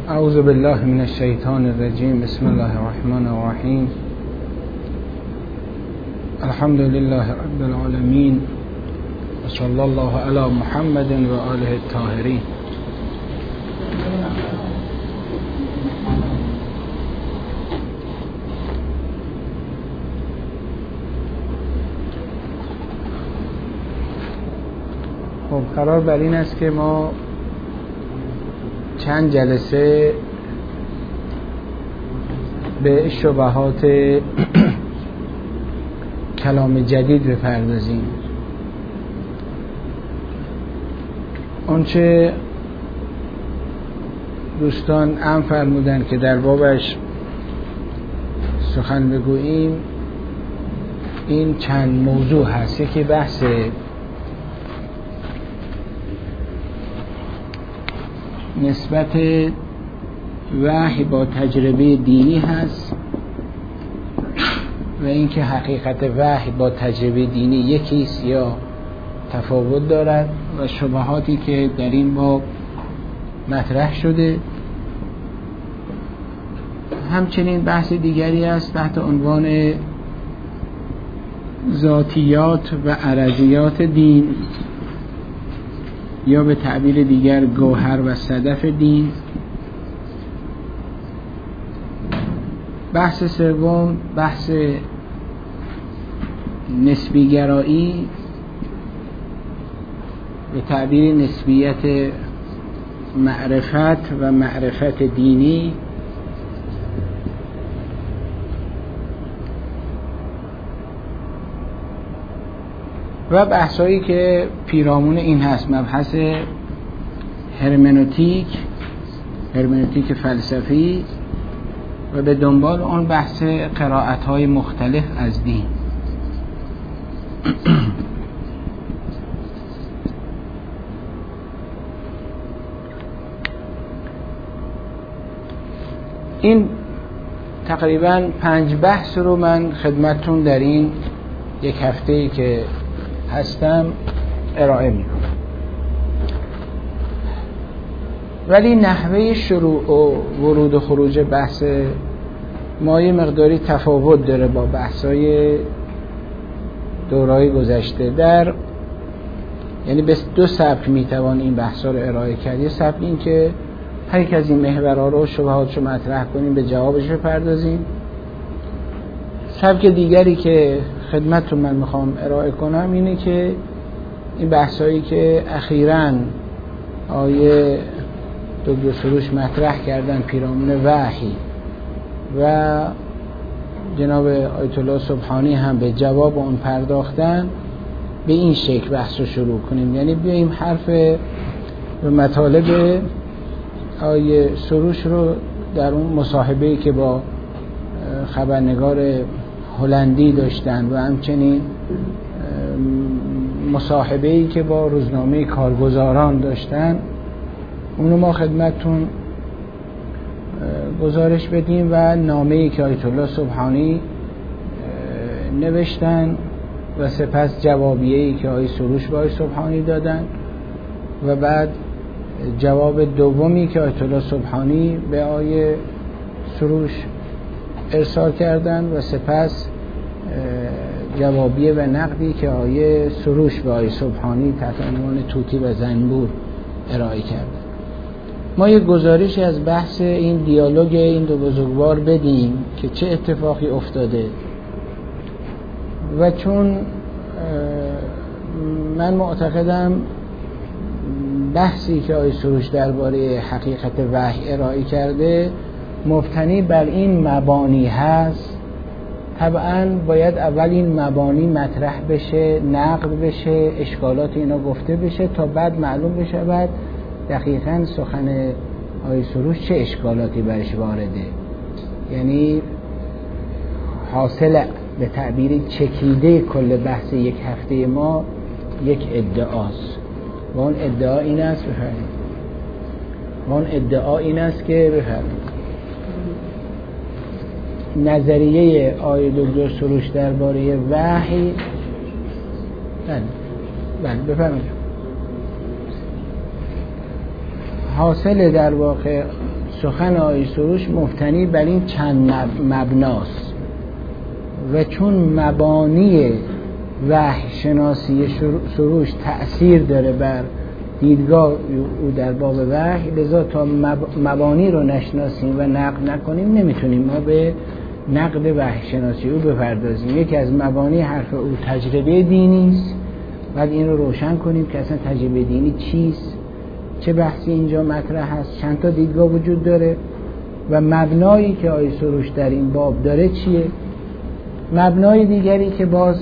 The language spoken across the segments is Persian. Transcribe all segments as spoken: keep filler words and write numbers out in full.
اعوذ بالله من الشیطان الرجیم. بسم الله الرحمن الرحیم. الحمد لله رب العالمین و صلی الله علی محمد و آله الطاهرین. خب قرار بر این است که ما چند جلسه به شبهات کلام جدید بپردازیم. آنچه دوستان ام فرمودن که در بابش سخن بگوییم این چند موضوع هست. یکی بحث نسبت وحی با تجربه دینی هست و اینکه حقیقت وحی با تجربه دینی یکیست یا تفاوت دارد و شبهاتی که در این باب مطرح شده. همچنین بحث دیگری است تحت عنوان ذاتیات و عرضیات دین یا به تعبیر دیگر گوهر و صدف دین. بحث سوم بحث نسبی گرایی به تعبیر نسبیت معرفت و معرفت دینی. و بحثایی که پیرامون این هست مبحث هرمنوتیک هرمنوتیک فلسفی و به دنبال اون بحث قرائت‌های مختلف از دین. این تقریباً پنج بحث رو من خدمتتون در این یک هفته‌ای که هستم ارائه میکنم، ولی نحوه شروع و ورود و خروج بحث ما یه مقداری تفاوت داره با بحث‌های دوره‌های گذشته. در یعنی به دو سبک میتوان این بحث‌ها رو ارائه کرد. یه سبک این که هر یک از این محورها رو شبهاتشو مطرح کنیم، به جوابش بپردازیم. سبک دیگری که خدمتتون من میخوام ارائه کنم اینه که این بحثایی که اخیراً آیه دکتر سروش مطرح کردن پیرامون وحی و جناب آیت الله سبحانی هم به جواب اون پرداختن، به این شکل بحث رو شروع کنیم. یعنی بیاییم حرف و مطالب آیه سروش رو در اون مصاحبه‌ای که با خبرنگار هلندی داشتن و همچنین مصاحبه‌ای که با روزنامه کارگزاران داشتن اونو ما خدمتتون گزارش بدیم و نامه‌ای که آیت الله سبحانی نوشتن و سپس جوابیه‌ای که آیه سروش با آیه سبحانی دادن و بعد جواب دومی که آیت الله سبحانی به آیه سروش ارسال کردن و سپس جوابیه و نقدی که آیه سروش به آیه سبحانی تحت عنوان طوطی و زنبور ارائه کردن. ما یک گزارشی از بحث این دیالوگ این دو بزرگوار بدیم که چه اتفاقی افتاده و چون من معتقدم بحثی که آیه سروش درباره حقیقت وحی ارائه کرده مبتنی بر این مبانی هست، طبعا باید اول این مبانی مطرح بشه، نقد بشه، اشکالات اینا گفته بشه تا بعد معلوم بشه بعد دقیقاً سخن آیه سروش چه اشکالاتی برش وارده. یعنی حاصل به تعبیر چکیده کل بحث یک هفته ما یک ادعاست و اون ادعا این است بفرمایید و اون ادعا این است که بفرمایید نظریه آیه دکتر سروش درباره وحی بله بله بفرمایید حاصل در واقع سخن آقای سروش مبتنی بر این چند مبناست و چون مبانی وحی شناسی سروش تأثیر داره بر دیدگاه او در باب وحی، لذا تا مبانی رو نشناسیم و نقد نکنیم نمیتونیم ما به نقد وحی شناسی او بپردازیم. یکی از مبانی حرف او تجربه دینی است، بعد این رو روشن کنیم که اصلا تجربه دینی چیست، چه بحثی اینجا مطرح هست، چند تا دیدگاه وجود داره و مبنایی که آقای سروش در این باب داره چیه. مبنای دیگری که باز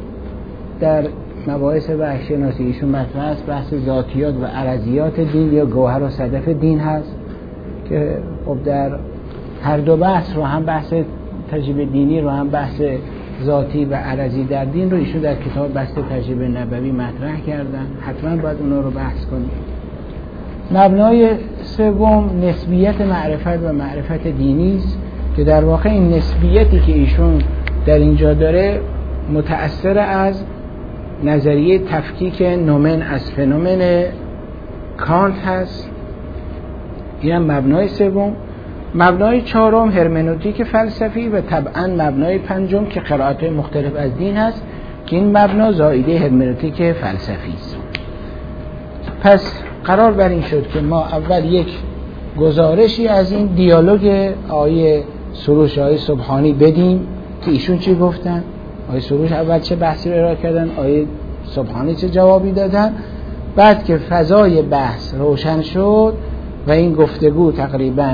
در مباحث وحی شناسی ایشون مطرح است بحث ذاتیات و عرضیات دین یا گوهر و صدف دین هست که خب در هر دو بحث رو، هم بحث تجربه دینی رو هم بحث ذاتی و عرضی در دین رو ایشون در کتاب بحث تجربه نبوی مطرح کردن، حتما باید اونا رو بحث کنیم. مبنای سوم نسبیت معرفت و معرفت دینی است که در واقع این نسبیتی که ایشون در اینجا داره متأثر از نظریه تفکیک نومن از فنومن کانت هست. این هم مبنای سوم. مبنای چهارم هرمنوتیک فلسفی و طبعا مبنای پنجم که قرائت مختلف از دین هست که این مبنا زائیده هرمنوتیک فلسفی است. پس قرار بر این شد که ما اول یک گزارشی از این دیالوگ آیه سروش آیه سبحانی بدیم که ایشون چی گفتن، آیه سروش اول چه بحثی رو ارائه کردن، آیه سبحانی چه جوابی دادن. بعد که فضای بحث روشن شد و این گفتگو تقریبا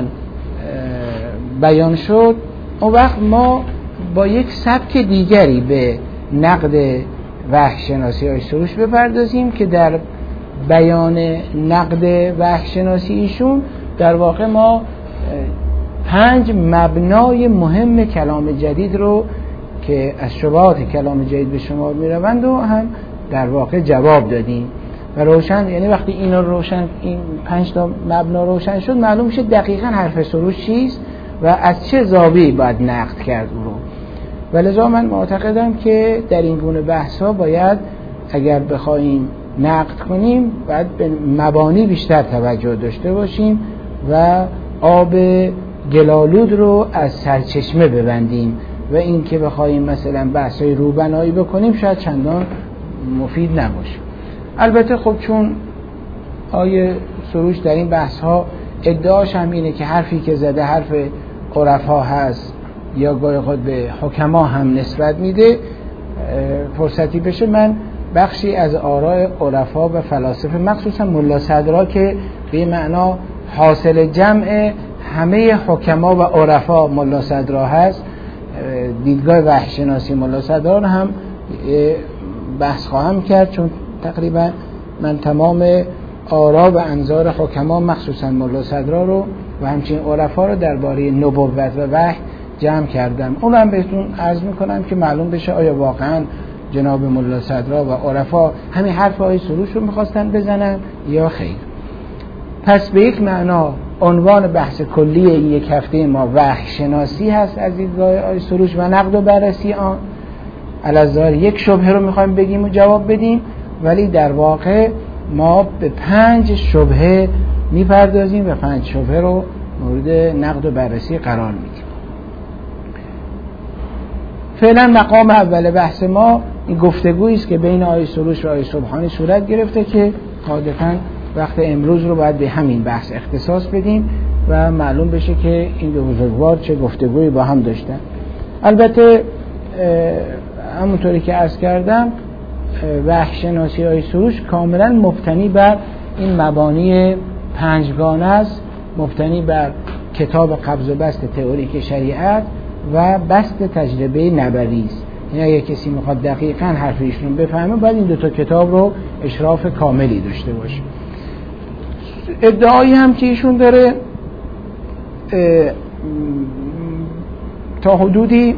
بیان شد، اون وقت ما با یک سبک دیگری به نقد وحی شناسی آیه سروش بپردازیم که در بیان نقد وحی شناسی ایشون در واقع ما پنج مبنای مهم کلام جدید رو که از شبهات کلام جدید به شما میروند و هم در واقع جواب دادیم و روشن، یعنی وقتی اینا روشن، این پنج تا مبنا روشن شد، معلوم میشه دقیقاً حرف سروش چیست و از چه زاویه‌ای باید نقد کرد او رو. ولذا من معتقدم که در این گونه بحث ها باید اگر بخوایم نقد کنیم باید به مبانی بیشتر توجه داشته باشیم و آب گلالود رو از سرچشمه ببندیم و این که بخوایم مثلا بحث‌های روبنایی بکنیم شاید چندان مفید نباشه. البته خب چون آیه سروش در این بحث‌ها ادعاش هم اینه که حرفی که زده حرف عرفا هست یا گاهی خود به حکما هم نسبت میده، فرصتی بشه من بخشی از آراء عرفا و فلاسفه مخصوصا ملا صدرا که به معنا حاصل جمع همه حکما و عرفا ملا صدرا هست، دیدگاه وحی شناسی ملا صدرا رو هم بحث خواهم کرد، چون تقریبا من تمام آراء و انظار حکما مخصوصا ملا صدرا رو و همچنین عرفا رو درباره نبوت و وحی جمع کردم. اون هم بهتون عرض میکنم که معلوم بشه آیا واقعا جناب ملا صدرا و عرفا همین حرف آیه سروش رو میخواستن بزنن یا خیر. پس به یک معنا عنوان بحث کلی این یک هفته ما وحی شناسی هست از دیدگاه آیه سروش و نقد و بررسی آن. الازار یک شبهه رو میخوایم بگیم و جواب بدیم، ولی در واقع ما به پنج شبهه میپردازیم و پنج شبهه رو مورد نقد و بررسی قرار میدیم. فعلا مقام اول بحث ما این گفتگویی است که بین آیه سروش و آیه سبحانی صورت گرفته که قاعدتاً وقت امروز رو باید به همین بحث اختصاص بدیم و معلوم بشه که این دو بزرگوار چه گفتگویی با هم داشتن. البته همونطوری که عرض کردم وحی شناسی آیه سروش کاملا مبتنی بر این مبانی پنجگانه است، مبتنی بر کتاب قبض و بسط تئوریک شریعت و بسط تجربه نبوی است. یعنی اگه کسی میخواد دقیقاً حرف ایشون بفهمه باید این دو تا کتاب رو اشراف کاملی داشته باشه. ادعایی هم که ایشون داره تا حدودی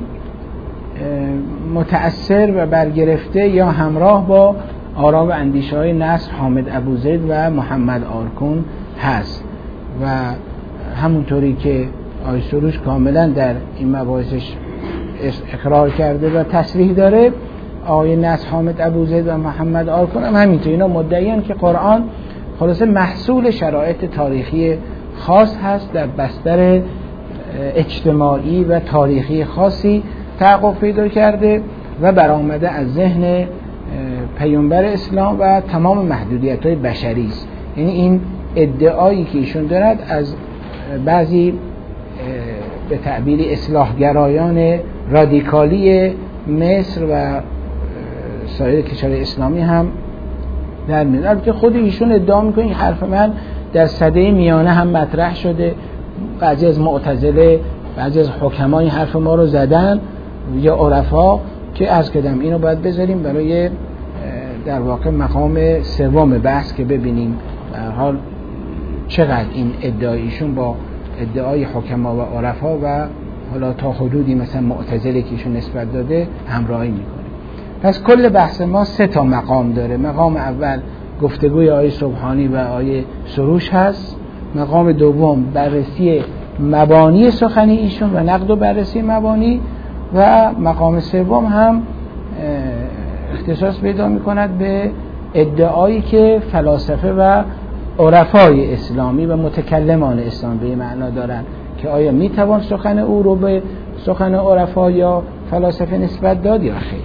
متأثر و برگرفته یا همراه با آرا و اندیشه های نصر حامد ابوزید و محمد آرکون هست و همونطوری که آیه سروش کاملا در این مباحثش اقرار کرده و تصریح داره، آیه نصر حامد ابوزید و محمد آرکون هم همینطور. اینا مدعیان که قرآن خلاصه محصول شرایط تاریخی خاص هست، در بستر اجتماعی و تاریخی خاصی تحقق پیدا کرده و برآمده از ذهن پیامبر اسلام و تمام محدودیت‌های بشری است. یعنی این ادعایی که ایشون دارد از بعضی به تعبیر اصلاحگرایان رادیکالی مصر و سایر کشورهای اسلامی هم در میاد. البته خود ایشون ادعا میکنه این حرف من در سده میانه هم مطرح شده، بعضی از معتزله، بعضی از حکما این حرف ما رو زدن یا عرفا، که عرض کردم اینو باید بذاریم برای در واقع مقام سوم بحث که ببینیم به هر حال چقدر این ادعایشون با ادعای حکما و عرفا و حالا تا حدودی مثلا معتزله که ایشون نسبت داده همراهی میکنه. پس کل بحث ما سه تا مقام داره. مقام اول گفتگوی آیه سبحانی و آیه سروش هست. مقام دوم بررسی مبانی سخن ایشون و نقد و بررسی مبانی، و مقام سوم هم اختصاص پیدا میکند به ادعایی که فلاسفه و عرفای اسلامی و متکلمان اسلام به معنا دارن که آیا میتوان سخن او رو به سخن عرفا یا فلاسفه نسبت داد یا خیر.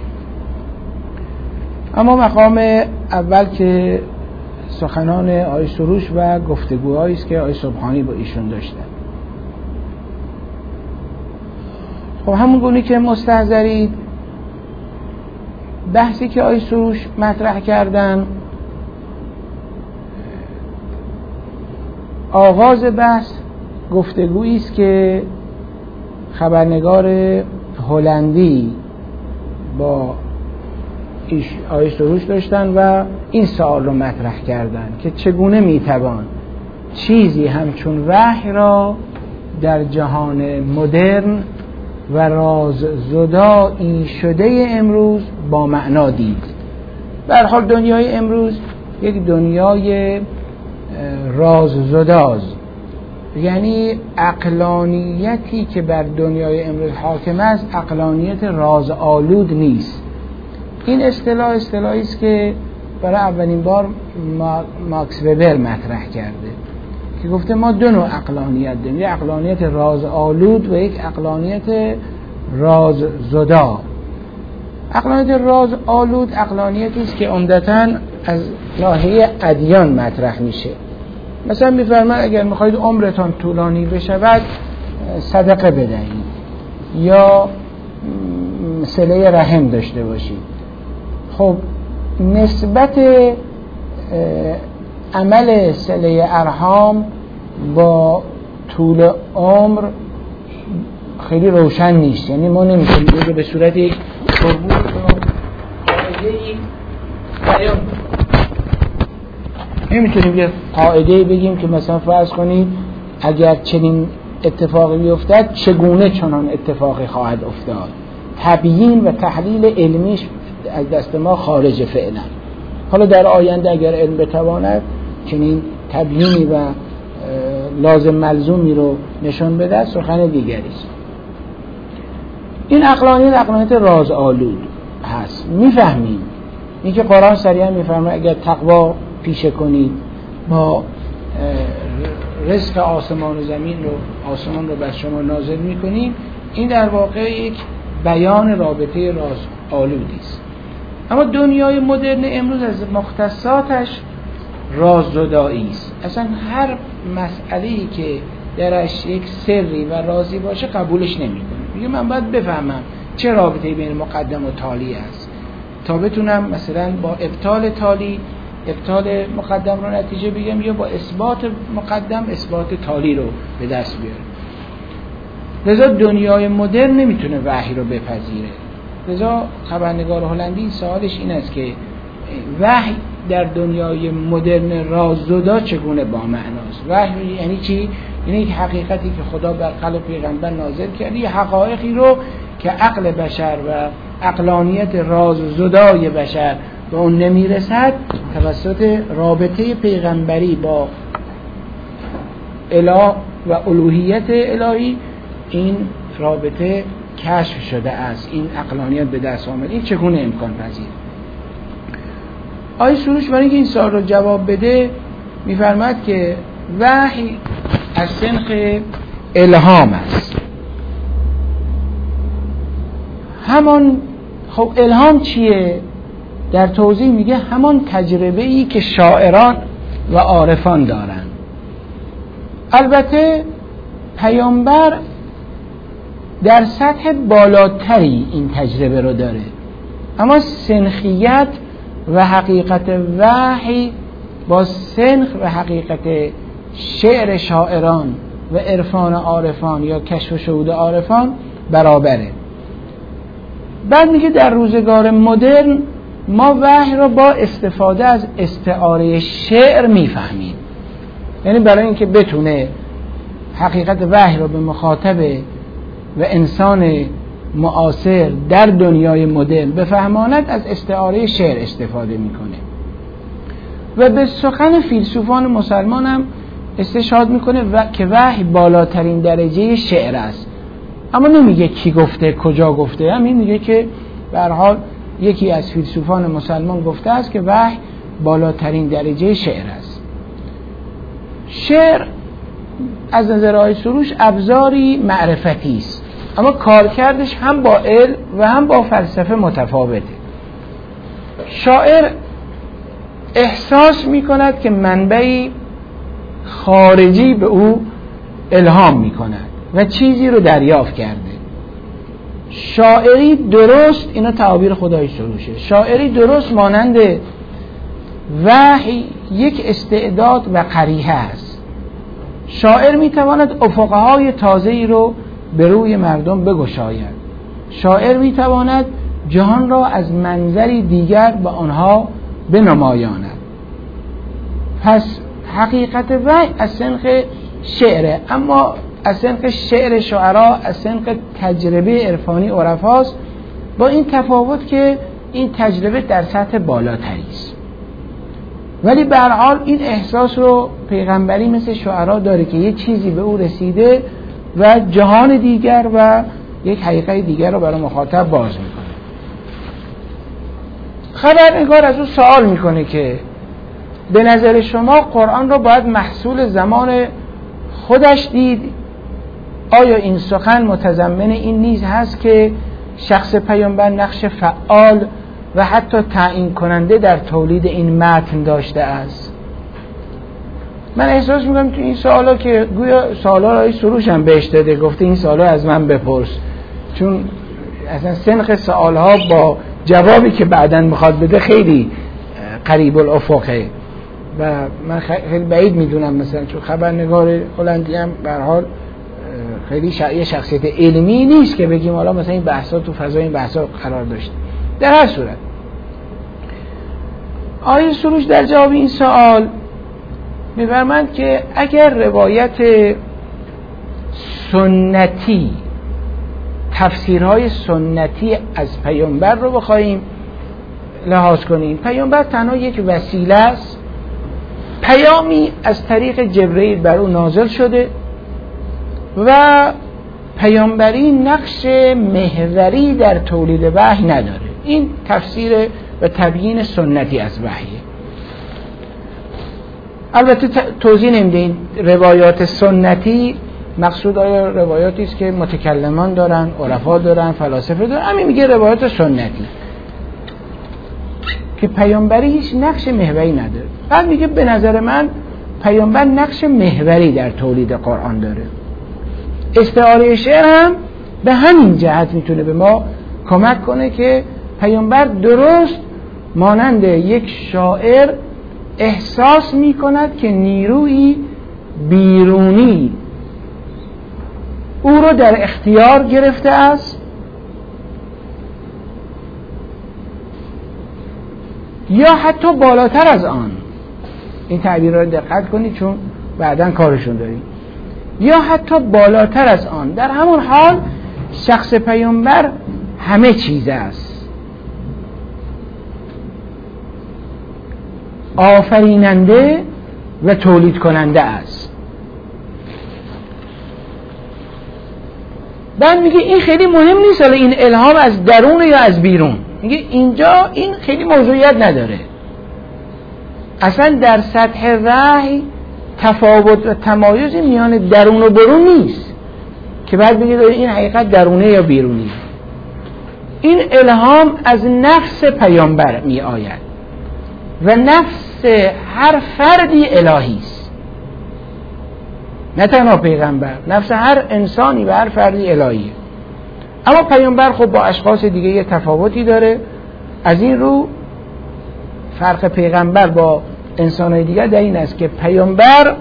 اما مقام اول که سخنان آیه سروش و گفتگوهایی است که آیه سبحانی با ایشون داشتن. خب همون گونه که مستحضرید بحثی که آیه سروش مطرح کردن، آغاز بحث گفتگویی است که خبرنگار هلندی با آیه سروش داشتن و این سوال رو مطرح کردن که چگونه میتوان چیزی همچون وحی را در جهان مدرن و راززدایی شده امروز با معنا دید. به هر حال دنیای امروز یک دنیای راززداست، یعنی عقلانیتی که بر دنیای امروز حاکم است عقلانیت رازآلود نیست. این اصطلاح اصطلاحی است که برای اولین بار ماکس وبر مطرح کرده که گفته ما دو نوع عقلانیت داریم، یک عقلانیت رازآلود و یک عقلانیت راززدا. عقلانیت رازآلود عقلانیتی است که عمدتاً از ناحیه ادیان مطرح میشه. مثلا میفرماید اگر میخواید عمرتان طولانی بشود صدقه بدهید یا صله رحم داشته باشید. خب نسبت عمل صله ارحام با طول عمر خیلی روشن نیست، یعنی ما نمیتونیم بگیم به صورت یک فرمول قاعده‌ای بیان نمیتونیم یه قاعده‌ای بگیم که مثلا فرض کنید اگر چنین اتفاقی بیفتد چگونه چنان اتفاقی خواهد افتاد. تبیین و تحلیل علمیش از دست ما خارج فعلا. حالا در آینده اگر علم بتواند چنین تبیینی و لازم ملزومی رو نشون بده سخن دیگری است. این عقلانیت عقلانیت رازآلود هست. میفهمیم این که قرآن صریحا میفرماید اگر تقوا پیشه کنید با رزق آسمان و زمین رو آسمان رو بر شما نازل میکنیم، این در واقع یک بیان رابطه رازآلودی است. اما دنیای مدرن امروز از مختصاتش راززدایی است. اصلا هر مسئله‌ای که درش یک سری و رازی باشه قبولش نمی‌کنه. میگه من باید بفهمم چه رابطه‌ای بین مقدم و تالی است تا بتونم مثلا با ابطال تالی ابطال مقدم رو نتیجه بگیرم یا با اثبات مقدم اثبات تالی رو به دست بیارم. لذا دنیای مدرن نمیتونه وحی رو بپذیره. لذا خبرنگار هلندی سوالش این است که وحی در دنیای مدرن راززدا چگونه با معناست؟ وحی یعنی چی؟ یعنی یک حقیقتی که خدا بر قلب پیغمبر نازل کرده، یه حقایقی رو که عقل بشر و عقلانیت راززدای بشر به اون نمیرسد توسط رابطه پیغمبری با اله و الوهیت الهی این رابطه کشف شده است، این عقلانیت به دست آمده. این چگونه امکان پذیر؟ آیه سروش برای اینکه این سوال رو جواب بده میفرماید که وحی از سنخ الهام است. همان خب الهام چیه؟ در توضیح میگه همان تجربه‌ای که شاعران و عارفان دارن. البته پیامبر در سطح بالاتری این تجربه رو داره، اما سنخیت و حقیقت وحی با سنخ و حقیقت شعر شاعران و عرفان عارفان یا کشف و شهود عارفان برابره. بعد میگه در روزگار مدرن ما وحی رو با استفاده از استعاره شعر میفهمیم، یعنی برای اینکه بتونه حقیقت وحی رو به مخاطب و انسان معاصر در دنیای مدرن بفهماند از استعاره شعر استفاده میکنه و به سخن فیلسوفان مسلمان هم استشهاد میکنه و که وحی بالاترین درجه شعر است، اما نمیگه کی گفته کجا گفته، همین میگه که به هر حال یکی از فیلسوفان مسلمان گفته است که وحی بالاترین درجه شعر است. شعر از نظر آقای سروش ابزاری معرفتی است، اما کارکردش هم با علم و هم با فلسفه متفاوته. شاعر احساس میکند که منبعی خارجی به او الهام میکند و چیزی رو دریافت کرده. شاعری درست، اینا تعابیر خدای سروشه، شاعری درست مانند وحی یک استعداد و قریحه است. شاعر میتواند افقهای تازه‌ای رو به روی مردم بگشاید. شاعر میتواند جهان را از منظری دیگر به آنها بنمایاند. پس حقیقت وحی از سنخ شعره، اما از سنخ شعر شعرا، از سنخ تجربه عرفانی عرفاست، با این تفاوت که این تجربه در سطح بالاتری است. ولی به هر حال این احساس رو پیغمبری مثل شعرا داره که یه چیزی به او رسیده و جهان دیگر و یک حقیقت دیگر رو برای مخاطب باز میکنه. خبرنگار از او سوال میکنه که به نظر شما قرآن رو باید محصول زمان خودش دید؟ آیا این سخن متضمن این نیز هست که شخص پیامبر نقش فعال و حتی تعیین کننده در تولید این متن داشته است؟ من احساس میکنم تو این سوالا که گویا سوالا رای سروش هم بهش داده، گفته این سوالا از من بپرس، چون اصلا سنخ سوالها با جوابی که بعداً میخواد بده خیلی قریب الافقه و من خیلی بعید میدونم مثلا چون خبرنگار هلندی هم به هر حال خیلی شخصیت شخصیت علمی نیست که بگیم حالا مثلا این بحثا تو فضای این بحثا قرار داشته. در هر صورت آیه سروش در جواب این سوال می‌فرماند که اگر روایت سنتی، تفسیرهای سنتی از پیامبر رو بخوایم لحاظ کنیم، پیامبر تنها یک وسیله است، پیامی از طریق جبرئیل بر او نازل شده و پیامبری نقش محوری در تولید وحی نداره. این تفسیر و تبیین سنتی از وحیه. البته توضیح نمیدین روایات سنتی مقصود آیا روایاتی است که متکلمان دارن، عرفا دارن، فلاسفه دارن، همین میگه روایات سنتی که پیامبری هیچ نقش محوری نداره. بعد میگه به نظر من پیامبر نقش محوری در تولید قرآن داره. استعاره شعر هم به همین جهت میتونه به ما کمک کنه که پیامبر درست مانند یک شاعر احساس میکند که نیروی بیرونی او رو در اختیار گرفته است یا حتی بالاتر از آن. این تعبیر رو دقت کنید چون بعداً کارشون داریم. یا حتی بالاتر از آن. در همون حال شخص پیامبر همه چیز است، آفریننده و تولید کننده است. بعد میگه این خیلی مهم نیست حالا این الهام از درون یا از بیرون، میگه اینجا این خیلی موضوعیت نداره. اصلا در سطح وحی تفاوت و تمایزی میان درون و برون نیست که بعد بگید این حقیقت درونه یا بیرونی. این الهام از نفس پیامبر می آید و نفس هر فردی الهی است، نه تنها پیغمبر، نفس هر انسانی و هر فردی الهیه. اما پیامبر خب با اشخاص دیگه یه تفاوتی داره. از این رو فرق پیغمبر با انسانهای دیگر در این است که پیامبر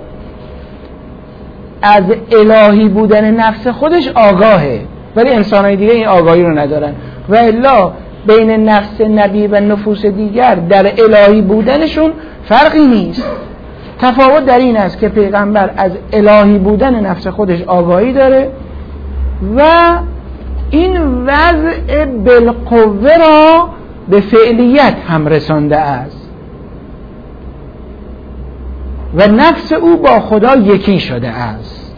از الهی بودن نفس خودش آگاهه، ولی انسانهای دیگه این آگاهی رو ندارن. و الا بین نفس نبی و نفوس دیگر در الهی بودنشون فرقی نیست. تفاوت در این است که پیغمبر از الهی بودن نفس خودش آگاهی داره و این وضع بالقوه را به فعلیت هم رسانده است و نفس او با خدا یکی شده است.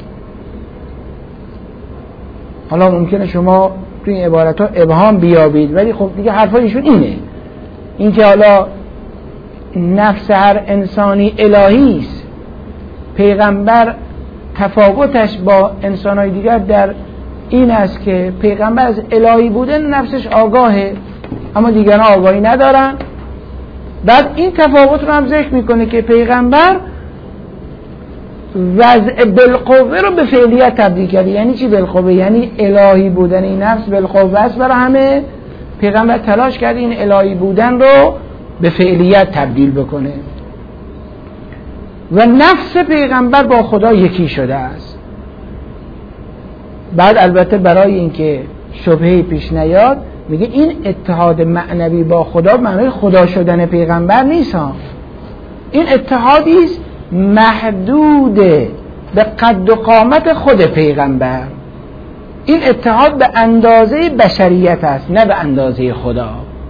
حالا ممکنه شما تو این عبارت ها ابهام بیابید، ولی خب دیگه حرفای ایشون اینه، این که حالا نفس هر انسانی الهی است. پیغمبر تفاوتش با انسانهای دیگر در این است که پیغمبر از الهی بودن نفسش آگاهه اما دیگران آگاهی ندارن. بعد این تفاوت رو هم ذکر میکنه که پیغمبر وضع بالقوه رو به فعلیت تبدیل کرده. یعنی چی بالقوه؟ یعنی الهی بودن این نفس بالقوه است برای همه. پیغمبر تلاش کرده این الهی بودن رو به فعلیت تبدیل بکنه و نفس پیغمبر با خدا یکی شده است. بعد البته برای اینکه شبهه‌ای پیش نیاد میگه این اتحاد معنوی با خدا معنی خدا شدن پیغمبر نیست ها. این اتحادی است محدود به قد و قامت خود پیغمبر. این اتحاد به اندازه بشریت است نه به اندازه خدا.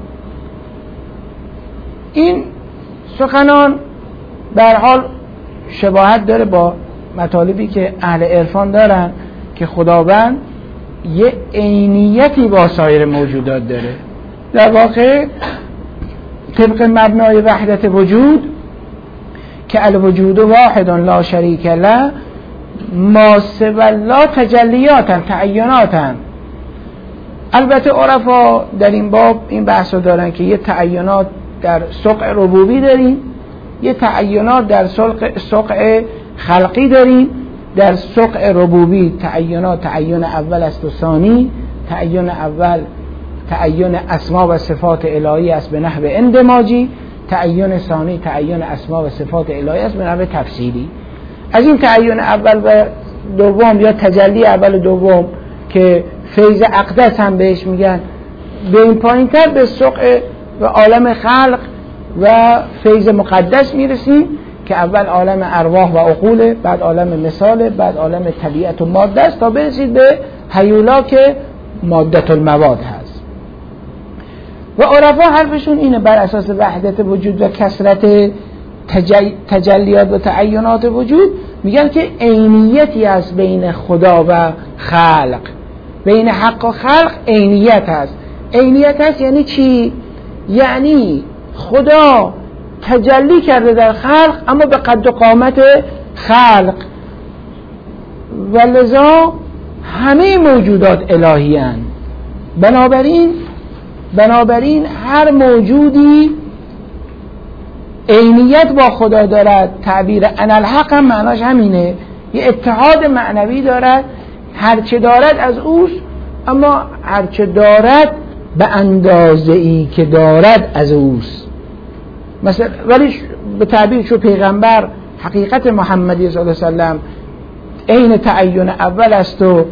این سخنان به هر حال شباهت داره با مطالبی که اهل عرفان دارن که خداوند یه عینیتی با سایر موجودات داره. در واقع طبق مبنای وحدت وجود که الوجود واحد لا شریک له ما سوی الله تجلیاتن تعیناتن. البته عرفا در این باب این بحث رو دارن که یه تعینات در سقع ربوبی داریم، یه تعینات در سقع خلقی داریم. در سقع ربوبی تعینات تعین اول است و ثانی. تعین اول تعین اسما و صفات الهی است به نحو اندماجی. تعین ثانی تعین اسما و صفات الهی است به نحو تفصیلی. از این تعین اول و دوم یا تجلی اول و دوم که فیض اقدس هم بهش میگن، به این پایین تر به سقع و عالم خلق و فیض مقدس میرسیم که اول عالم ارواح و عقول، بعد عالم مثال، بعد عالم طبیعت و ماده است تا برسید به هیولا که مادة المواد هست. و عرفا حرفشون اینه بر اساس وحدت وجود و کثرت تجلیات و تعینات وجود میگن که عینیتی هست بین خدا و خلق، بین حق و خلق عینیت هست. عینیت هست یعنی چی؟ یعنی خدا تجلی کرده در خلق اما به قد و قامت خلق و لذا همه موجودات الهی هستند. بنابراین بنابراین هر موجودی عینیت با خدا دارد. تعبیر انالحق هم معناش همینه، یه اتحاد معنوی دارد، هرچه دارد از اوست اما هرچه دارد به اندازه ای که دارد از اوست. مثلا ولی به تعبیر شو پیغمبر حقیقت محمدی صلی الله علیه وسلم عین تعین اول است و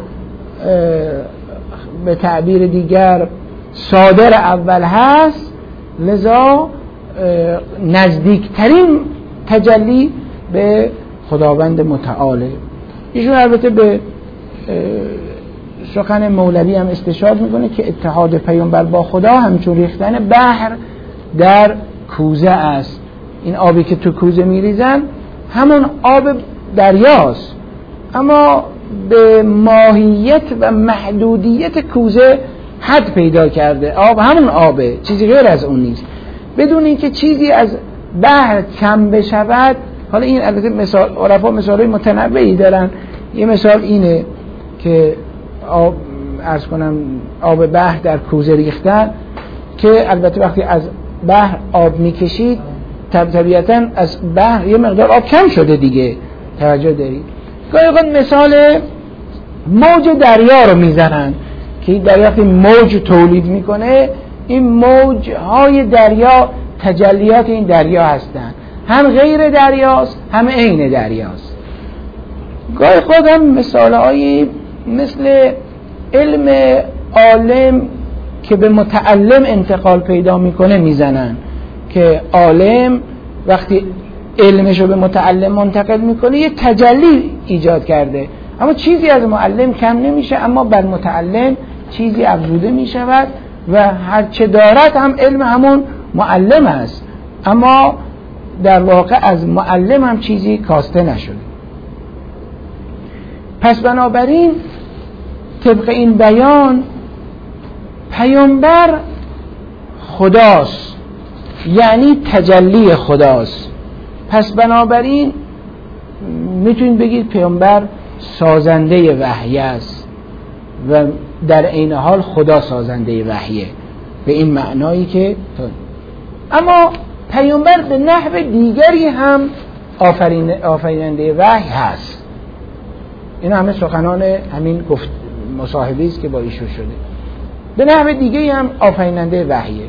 به تعبیر دیگر صادر اول هست، لذا نزدیکترین تجلی به خداوند متعاله. ایشون البته به سخن مولوی هم استشهاد میکنه که اتحاد پیامبر با خدا همچون ریختن بحر در کوزه است. این آبی که تو کوزه میریزن همون آب دریاست، اما به ماهیت و محدودیت کوزه حد پیدا کرده. آب همون آبه، چیزی غیر از اون نیست. بدون اینکه چیزی از بحر کم بشود حالا این البته مثال عرفا مثالای متنوعی دارن. یه مثال اینه که آب عرض کنم آب بحر در کوزه ریختن، که البته وقتی از بحر آب میکشید طبیعتاً از بحر یه مقدار آب کم شده دیگه، توجه دارید. گاهی اوقات مثال موج دریا رو میزنن که این دریا وقتی موج تولید میکنه، این موجهای دریا تجلیات این دریا هستن، هم غیر دریاست هم عین دریاست. گاهی خود هم مثالهایی مثل علم عالم که به متعلم انتقال پیدا میکنه میزنن، که عالم وقتی علمشو به متعلم منتقل میکنه یه تجلی ایجاد کرده، اما چیزی از معلم کم نمیشه، اما بر متعلم چیزی افزوده میشود و هر چه دارد هم علم همون معلم است، اما در واقع از معلم هم چیزی کاسته نشده. پس بنابراین طبق این بیان پیامبر خداست، یعنی تجلی خداست. پس بنابراین میتونید بگید پیامبر سازنده وحی است و در عین حال خدا سازنده وحیه، به این معنایی که اما پیامبر به نحو دیگری هم آفرین آفریننده وحی هست. این همه سخنان همین گفت مصاحبه است که با ایشون شده. به نحو دیگری هم آفریننده وحیه.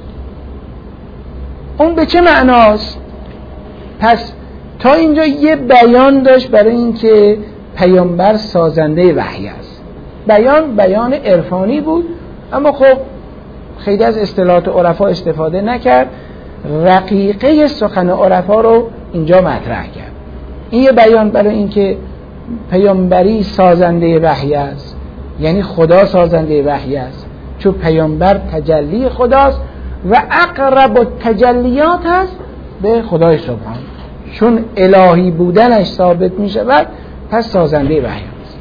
اون به چه معناست؟ پس تا اینجا یه بیان داشت برای اینکه پیامبر سازنده وحی است. بیان بیان عرفانی بود، اما خب خیلی از اصطلاحات عرفا استفاده نکرد، رقیقه سخن عرفا رو اینجا مطرح کرد. این یه بیان برای اینکه پیامبری سازنده وحی است، یعنی خدا سازنده وحی است، چون پیامبر تجلی خداست و اقرب التجلیات هست به خدای سبحان، چون الهی بودنش ثابت می شود، پس سازنده وحی است.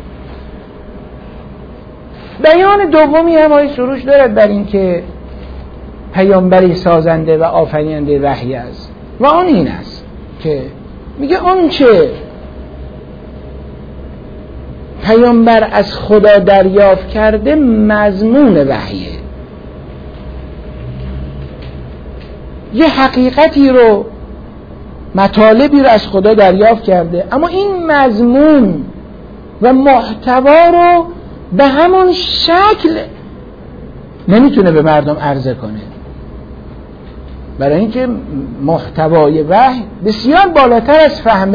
بیان دومی هم های سروش دارد بر این که پیامبری سازنده و آفریننده وحی است و آن این است که میگه اون چه پیامبر از خدا دریافت کرده مضمون وحیه، یه حقیقتی رو مطالبی رو از خدا دریافت کرده، اما این مضمون و محتوا رو به همون شکل نمیتونه به مردم عرضه کنه، برای اینکه محتوای وحی بسیار بالاتر از فهم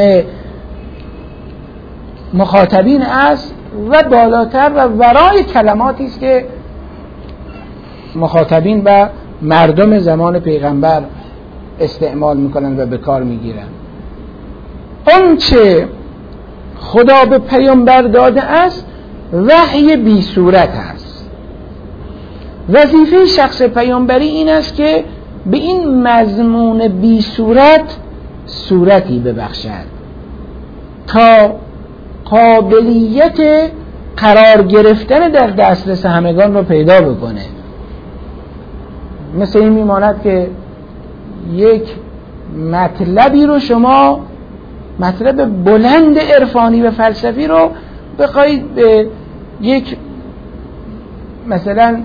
مخاطبین است و بالاتر و ورای کلماتی است که مخاطبین و مردم زمان پیغمبر استعمال میکنن و به کار میگیرن. اون چه خدا به پیامبر داده است وحی بی صورت است. وظیفه شخص پیامبری این است که به این مضمون بی صورت صورتی ببخشد تا قابلیت قرار گرفتن در دسترس همگان رو پیدا بکنه. مثل این میماند که یک مطلبی رو شما، مطلب بلند عرفانی و فلسفی رو بخواید به یک مثلا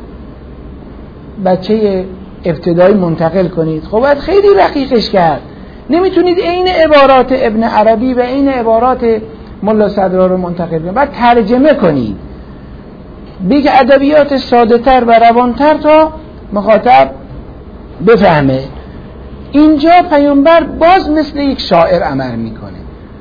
بچه ابتدایی منتقل کنید، خب باید خیلی رقیقش کرد. نمیتونید عین عبارات ابن عربی و عین عبارات ملا صدرا رو منتقل کنید، باید ترجمه کنید بگه ادبیات ساده تر و روانتر تا مخاطب بفهمه. اینجا پیامبر باز مثل یک شاعر عمل میکنه.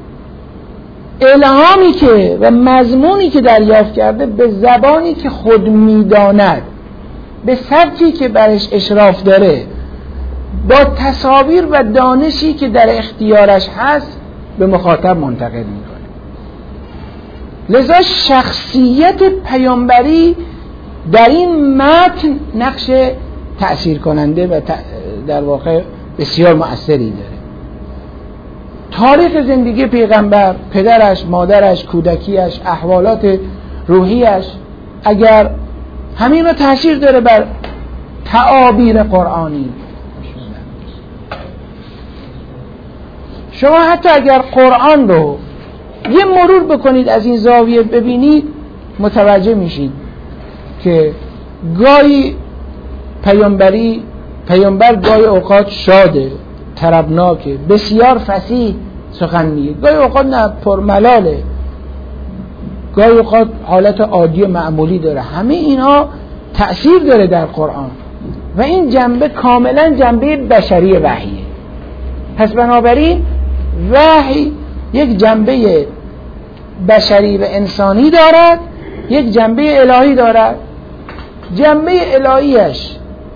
الهامی که و مضمونی که دریافت کرده به زبانی که خود میداند، به سبکی که برش اشراف داره، با تصاویر و دانشی که در اختیارش هست به مخاطب منتقل میکنه. لذا شخصیت پیامبری در این متن نقش تأثیر کننده و در واقع بسیار مؤثری داره. تاریخ زندگی پیغمبر، پدرش، مادرش، کودکیش، احوالات روحیش، اگر همین رو تأثیر داره بر تعابیر قرآنی. شما حتی اگر قرآن رو یه مرور بکنید از این زاویه ببینید متوجه میشید که گاهی پیامبری پیامبر گاهی اوقات شاده، طربناکه، بسیار فصیح سخن میگه، گاهی اوقات نه پرملاله، گاهی اوقات حالت عادی و معمولی داره. همه اینها تأثیر داره در قرآن و این جنبه کاملا جنبه بشری وحیه. پس بنابراین وحی یک جنبه بشری و انسانی دارد، یک جنبه الهی دارد. جنبه الهیش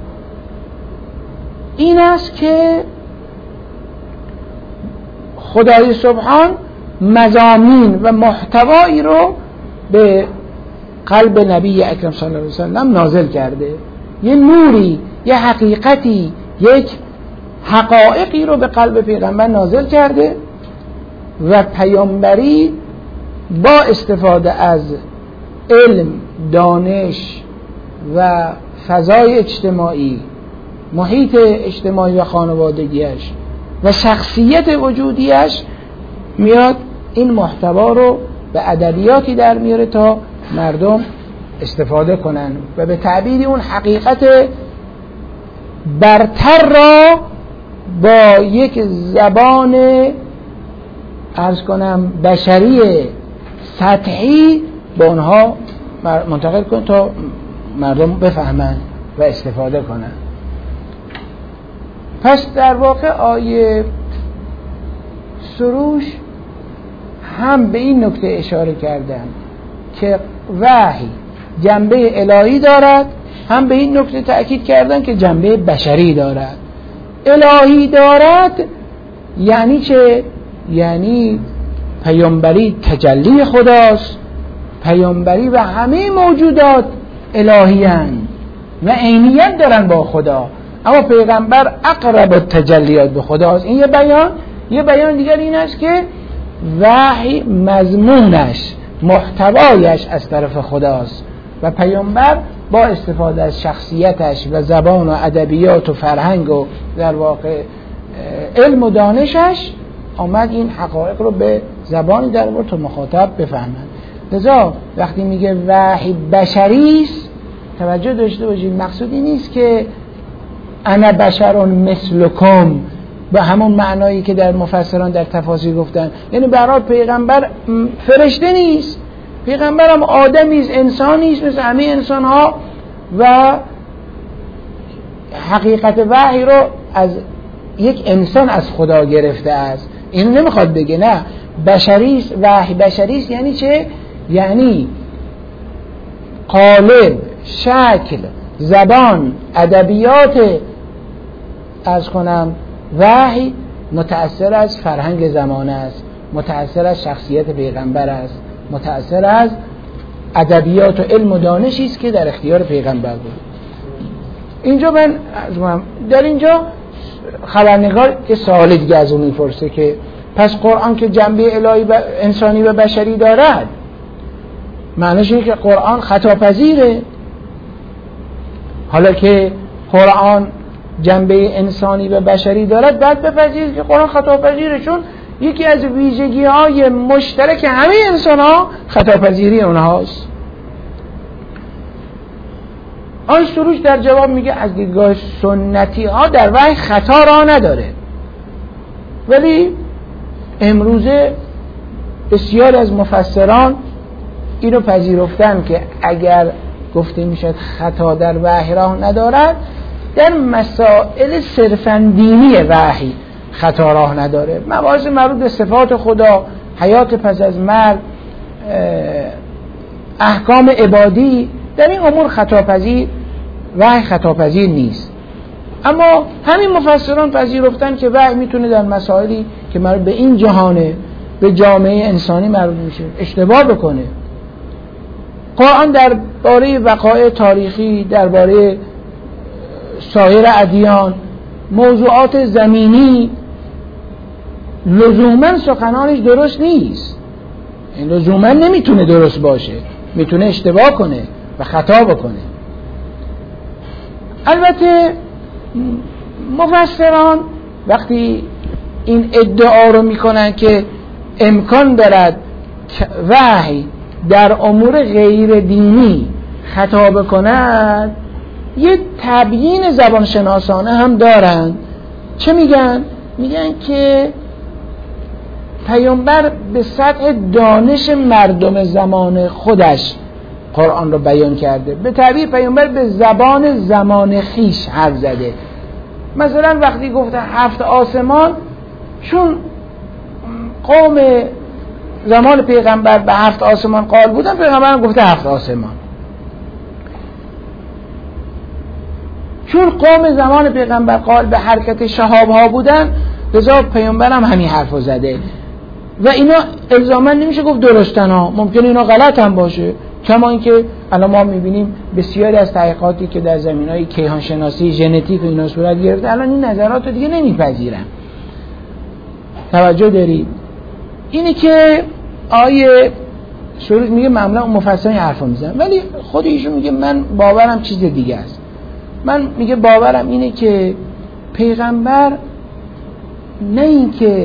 این است که خدای سبحان مضامین و محتوایی رو به قلب نبی اکرم صلی الله علیه وسلم نازل کرده، یه نوری، یه حقیقتی، یک حقایقی رو به قلب پیغمبر نازل کرده و پیامبری با استفاده از علم، دانش و فضای اجتماعی، محیط اجتماعی و خانوادگیش و شخصیت وجودیش میاد این محتوا رو به ادبیاتی در میاره تا مردم استفاده کنن و به تعبیری اون حقیقت برتر را با یک زبان عرض کنم بشری سطحی به اونها منتقل کن تا مردم بفهمن و استفاده کنن. پس در واقع آیه سروش هم به این نکته اشاره کردن که وحی جنبه الهی دارد، هم به این نکته تأکید کردن که جنبه بشری دارد. الهی دارد یعنی چه؟ یعنی پیامبری تجلی خداست، پیامبری و همه موجودات الهی هستند و عینیت دارن با خدا، اما پیغمبر اقرب التجلیات به خداست. این یه بیان. یه بیان دیگر این است که وحی مضمونش، محتوایش از طرف خداست و پیامبر با استفاده از شخصیتش و زبان و ادبیات و فرهنگ و در واقع علم و دانشش آمد این حقایق رو به زبانی در آورد تا مخاطب بفهمند. لذا وقتی میگه وحی بشری است توجه داشته باشید، مقصود این نیست که انا بشر مثلکم به همون معنایی که در مفسران در تفاسیر گفتن، یعنی برای پیغمبر فرشته نیست، پیغمبر هم آدمی است، انسانی است مثل همه انسان ها و حقیقت وحی رو از یک انسان از خدا گرفته است. اینو نمیخواد بگه، نه، بشری است، وحی بشری است. یعنی چه؟ یعنی قالب، شکل، زبان، ادبیات از کنم وحی متأثر از فرهنگ زمانه است، متأثر از شخصیت پیغمبر است، متأثر از ادبیات و علم و دانشی است که در اختیار پیغمبر بود. اینجا من در اینجا خبرنگار که سوال دیگه از اون میپرسه که پس قرآن که جنبه الهی و انسانی و بشری دارد معنیش اینه که قرآن خطاپذیره؟ حالا که قرآن جنبه انسانی و بشری دارد باید بپذیرید که قرآن خطاپذیره، چون یکی از ویژگی های مشترک همه انسان ها خطاپذیری اونهاست. آن سروش در جواب میگه از دیدگاه سنتی ها در وحی خطا را نداره، ولی امروزه بسیار از مفسران اینو پذیرفتن که اگر گفته میشد خطا در وحی راه ندارد، در مسائل صرفاً دینی وحی خطا راه نداره. مباحث مربوط به صفات خدا، حیات پس از مرگ، احکام عبادی، در این امور خطاپذیر وحی خطاپذیر نیست. اما همین مفسران پذیرفتن که وحی میتونه در مسائلی که مربوط به این جهانه، به جامعه انسانی مربوط میشه، اشتباه بکنه. قرآن در باره وقایع تاریخی، در باره سایر ادیان، موضوعات زمینی لزوما سخنانش درست نیست، این لزوما نمیتونه درست باشه، میتونه اشتباه کنه و خطا بکنه. البته مفسران وقتی این ادعا رو میکنن که امکان دارد وحی در امور غیر دینی خطاب کند، یه تبیین زبانشناسانه هم دارن. چه میگن؟ میگن که پیامبر به سطح دانش مردم زمان خودش قرآن رو بیان کرده. به تعبیر پیامبر به زبان زمان خیش حرف زده. مثلا وقتی گفته هفت آسمان، چون قوم زمان پیغمبر به هفت آسمان قائل بودن، پیغمبر هم گفته هفت آسمان. چون قوم زمان پیغمبر قائل به حرکت شهاب ها بودن، لذا پیغمبر هم همین حرف زده. و اینا الزاما نمیشه گفت درستن ها، ممکنه اینا غلط هم باشه. کما اینکه الان ما میبینیم بسیاری از تحقیقاتی که در زمینهای کیهان شناسی ژنتیک و اینا صورت گرفته، الان این نظرات رو دیگه نمیپذیرن. توجه دارید؟ اینه که آیه سورت میگه معمولا مفسرین حرفا میزنن، ولی خود ایشون میگه من باورم چیز دیگه است. من میگه باورم اینه که پیغمبر نه این که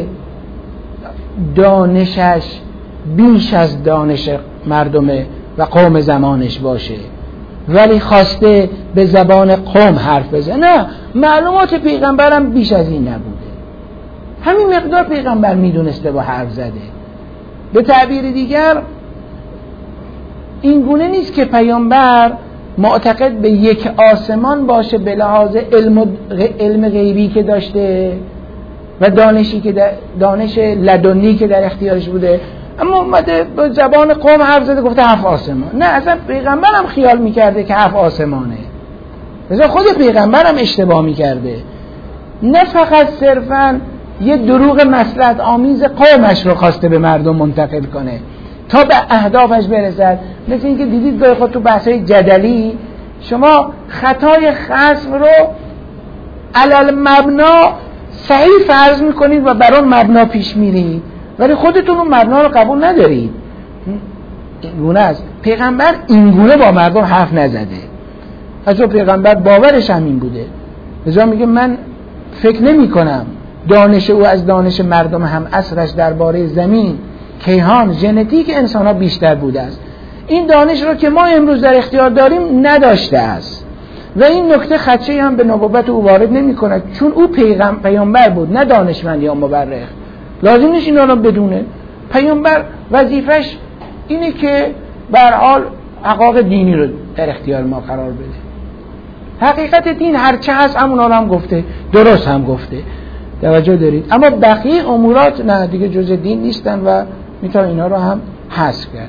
دانشش بیش از دانش مردم و قوم زمانش باشه، ولی خواسته به زبان قوم حرف بزنه. نه، معلومات پیغمبرم بیش از این نبوده، همین مقدار پیغمبر میدونسته با حرف زده. به تعبیر دیگر این گونه نیست که پیامبر معتقد به یک آسمان باشه به لحاظ علم, علم غیبی که داشته و دانشی که در دانش لدنی که در اختیارش بوده، اما اومده به زبان قوم حرف زده گفته هفت آسمان. نه، اصلا پیغمبر هم خیال میکرده که هفت آسمانه، مثلا خود پیغمبر هم اشتباه میکرده، نه فقط صرفا یه دروغ مصلحت آمیز قومش رو خواسته به مردم منتقل کنه تا به اهدافش برسد. مثل اینکه دیدید گاهی خود تو بحث‌های جدلی شما خطای خصم رو علل مبنا صحیح فرض میکنید و بر اون مبنا پیش میرید، ولی خودتون اون مبنا رو قبول ندارید. این گونه است. پیغمبر این گونه با مردم حرف نزده، حتی پیغمبر باورش هم این بوده. لذا میگه من فکر نمی کنم دانش او از دانش مردم هم عصرش درباره زمین، کیهان، ژنتیک انسان ها بیشتر بوده است. این دانش رو که ما امروز در اختیار داریم نداشته است و این نکته خدشه هم به نبوت او وارد نمی کند، چون او پیغم پیامبر بود، نه دانشمند یا مورخ. لازم نیست اینا رو بدونه. پیامبر وظیفش اینه که به هر حال حقایق دینی رو در اختیار ما قرار بده. حقیقت دین هرچه هست همونا رو هم گفته، درست هم گفته. توجه دارید؟ اما بقیه امورات نه، دیگه جزء دین نیستن و میتونه اینا رو هم حذف کرد.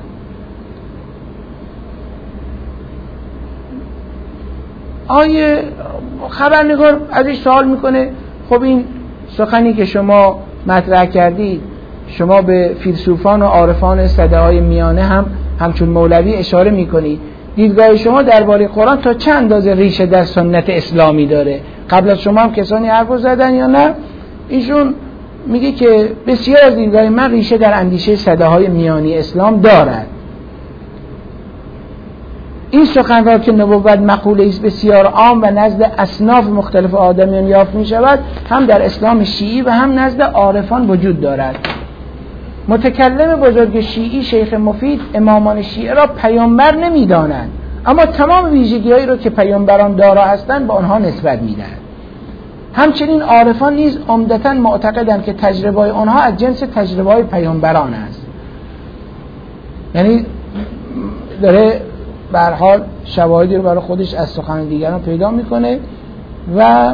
آیه خبرنگار ازش سوال میکنه خب این سخنی که شما مطرح کردید، شما به فیلسوفان و عارفان سده‌های میانه هم همچون مولوی اشاره میکنید، دیدگاه شما درباره قرآن تا چند اندازه ریشه در سنت اسلامی داره؟ قبل از شما هم کسانی حرف زدن یا نه؟ ایشون میگه که بسیار از دیدگاه من ریشه در اندیشه سده‌های میانی اسلام دارد. این سخن را که نبوت مقوله است بسیار عام و نزد اصناف مختلف آدمیان یافت می شود، هم در اسلام شیعی و هم نزد عارفان وجود دارد. متکلم بزرگ شیعی شیخ مفید امامان شیعه را پیامبر نمی دانند، اما تمام ویژگی هایی را که پیامبران دارا هستند به آنها نسبت می دهند. همچنین عارفان نیز عمدتاً معتقدند که تجربه های آنها از جنس تجربه های پیامبران است. یعنی داره به هر حال شواهدی رو برای خودش از سخن دیگران پیدا میکنه و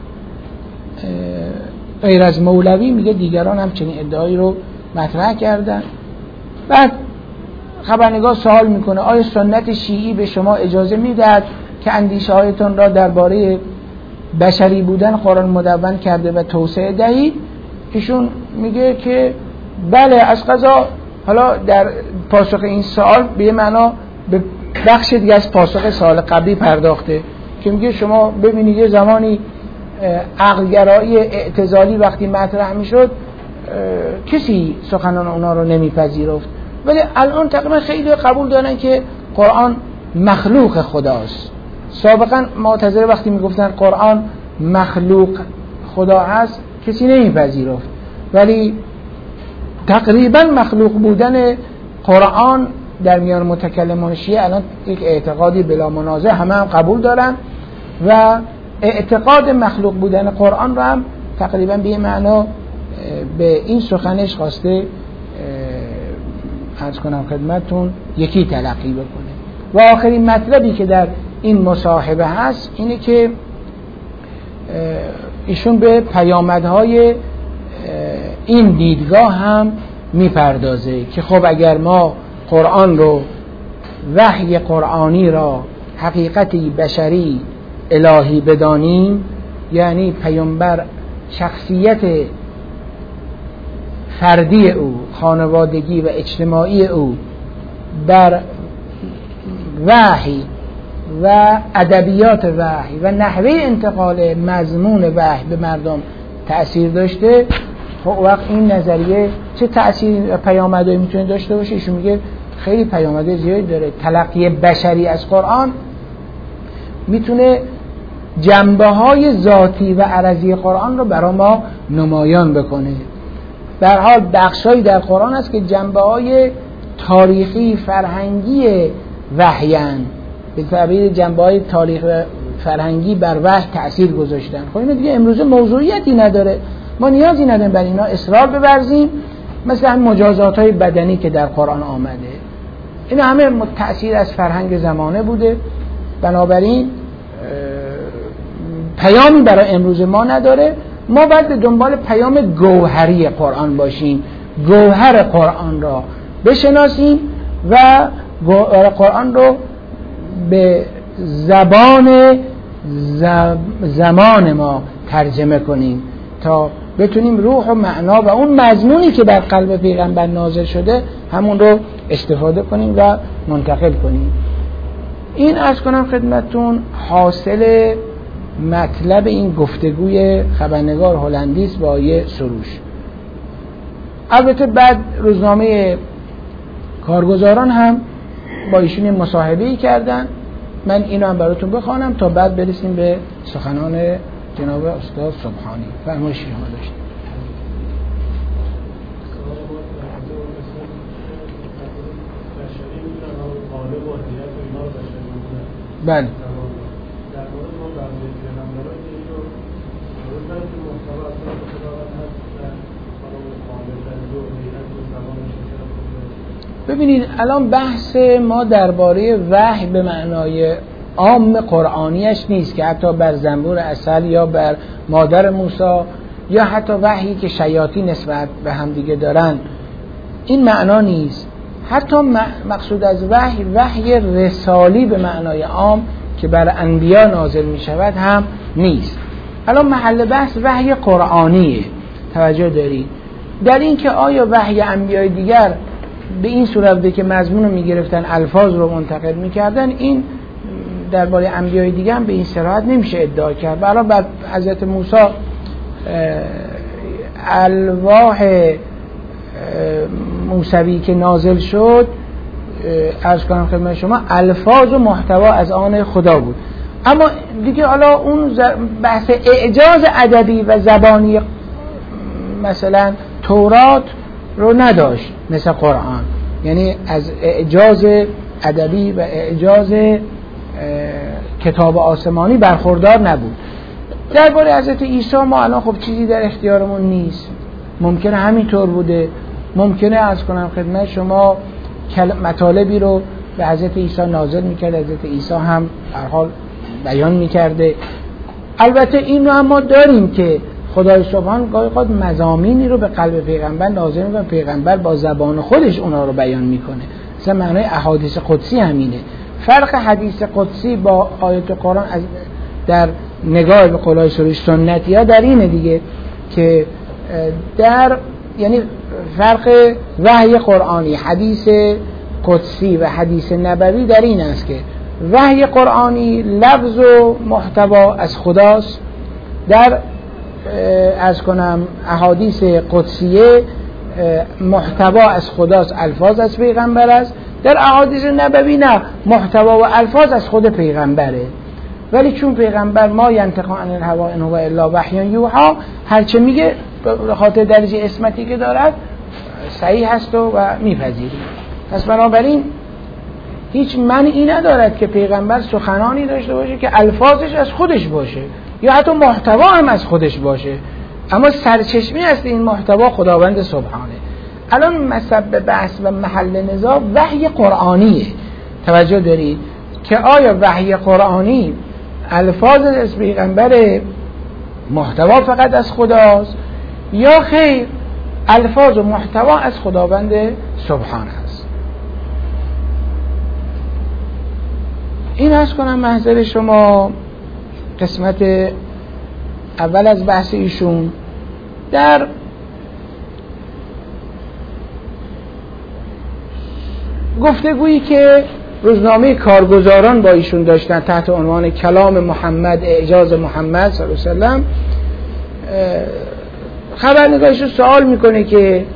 غیر از مولوی میگه دیگران هم چنین ادعایی رو مطرح کردن. بعد خبرنگار سوال میکنه آیا سنت شیعی به شما اجازه میدهد که اندیشه هایتون را درباره بشری بودن قرآن مدون کرده و توسعه دهید؟ ایشون میگه که بله، از قضا حالا در پاسخ این سوال به معنا به بخش دیگه از پاسخ سوال قبلی پرداخته که میگه شما ببینید یه زمانی عقلگرایی اعتزالی وقتی مطرح میشد کسی سخنان اونا رو نمیپذیرفت، ولی الان تقریبا خیلی قبول دارن که قرآن مخلوق خداست. سابقا معتزله وقتی میگفتن قرآن مخلوق خدا هست کسی نمیپذیرفت، ولی تقریبا مخلوق بودن قرآن در میان متکلمان شیعه الان یک اعتقادی بلا منازع همه هم قبول دارن و اعتقاد مخلوق بودن قرآن رو هم تقریبا به این معنا به این سخنش خواسته عرض کنم خدمتون یکی تلقی بکنه. و آخرین مطلبی که در این مصاحبه هست اینه که ایشون به پیامدهای این دیدگاه هم میپردازه که خب اگر ما قرآن رو وحی قرآنی را حقیقتی بشری الهی بدانیم، یعنی پیامبر شخصیت فردی او، خانوادگی و اجتماعی او بر وحی و ادبیات وحی و نحوه انتقال مضمون وحی به مردم تأثیر داشته، خب وقت این نظریه چه تأثیر و پیامدهایی میتونه داشته باشه؟ ایشون میگه خیلی پیامدهای زیادی داره. تلقی بشری از قرآن میتونه جنبه های ذاتی و عرضی قرآن رو برای ما نمایان بکنه. به هر حال بخشایی در قرآن هست که جنبه های تاریخی فرهنگی وحیان، به تعبیر جنبه های تاریخ و فرهنگی بر وحی تأثیر گذاشتن. خب این دیگه امروزه موضوعیتی نداره، ما نیازی نداریم بر اینا اصرار بورزیم. مثل همین مجازات های بدنی که در قرآن آمده، اینا همه تأثیر از فرهنگ زمانه بوده، بنابراین پیامی برای امروز ما نداره. ما باید به دنبال پیام گوهری قرآن باشیم، گوهر قرآن را بشناسیم و گوهر قرآن رو به زبان زمان ما ترجمه کنیم تا بتونیم روح و معنا و اون مضمونی که در قلب پیغمبر نازل شده همون رو استفاده کنیم و منتقل کنیم. این عرض کنم خدمتتون حاصل مطلب این گفتگوی خبرنگار هلندیس با آیه سروش. البته بعد روزنامه کارگزاران هم با ایشون مصاحبه‌ای کردن، من اینو هم براتون بخوانم تا بعد برسیم به سخنان جناب استاد سبحانی. فرمایش شما داشتید. بله. ببینید الان بحث ما درباره وحی به معنای عام قرآنیش نیست که حتی بر زنبور عسل یا بر مادر موسی یا حتی وحیی که شیاطین نسبت به هم دیگه دارن، این معنا نیست. حتی مقصود از وحی وحی رسالی به معنای عام که بر انبیا نازل می شود هم نیست. الان محل بحث وحی قرآنیه. توجه دارید در این که آیا وحی انبیای دیگر به این صورت به که مضمون رو می گرفتن الفاظ رو منتقل می کردن، این درباره انبیای دیگه هم به این صراحت نمیشه ادعا کرد. برای بعد حضرت موسی الواح موسوی که نازل شد، عرض کنم خدمت شما، الفاظ و محتوا از آن خدا بود. اما دیگه حالا اون بحث اعجاز ادبی و زبانی مثلا تورات رو نداشت مثل قرآن، یعنی از اعجاز ادبی و اعجاز کتاب آسمانی برخوردار نبود. درباره حضرت عیسی ما الان خب چیزی در اختیارمون نیست، ممکنه همینطور بوده، ممکنه از کنم خدمت شما مطالبی رو به حضرت عیسی نازل میکرد، حضرت عیسی هم هر حال بیان میکرده. البته این رو هم ما داریم که خدای سبحان گاهی اوقات مضامینی رو به قلب پیغمبر نازل میکنه، پیغمبر با زبان خودش اونا رو بیان میکنه. مثلا معنای احادیث قدسی همینه. فرق حدیث قدسی با آیات قرآن از در نگاه به قولای سروش سنتی ها در اینه دیگه که در یعنی فرق وحی قرآنی، حدیث قدسی و حدیث نبوی در این است که وحی قرآنی لفظ و محتوا از خداست، در از کنم احادیث قدسیه محتوا از خداست، الفاظ از پیغمبر است. در احادیث نبوی نه، محتوا و الفاظ از خود پیغمبره. ولی چون پیغمبر ما ینطق عن الهوا ان هو الا وحی یوحی، هر چه میگه به خاطر درجه اسمتی که دارد صحیح هست و, و میپذیریم. پس بنابراین هیچ معنی ندارد که پیغمبر سخنانی داشته باشه که الفاظش از خودش باشه یا حتی محتوا هم از خودش باشه، اما سرچشمه است این محتوا خداوند سبحانه. الان مسبب بحث و محل نزاع وحی قرآنیه. توجه دارید که آیا وحی قرآنی الفاظ از پیغمبر محتوا فقط از خداست یا خیر الفاظ و محتوا از خداوند سبحانه است؟ این عرض کنم محضر شما قسمت اول از بحث ایشون. در گفتگویی که روزنامه کارگزاران با ایشون داشتن تحت عنوان کلام محمد، اعجاز محمد صلی الله علیه وسلم، خبرنگارشون سوال میکنه که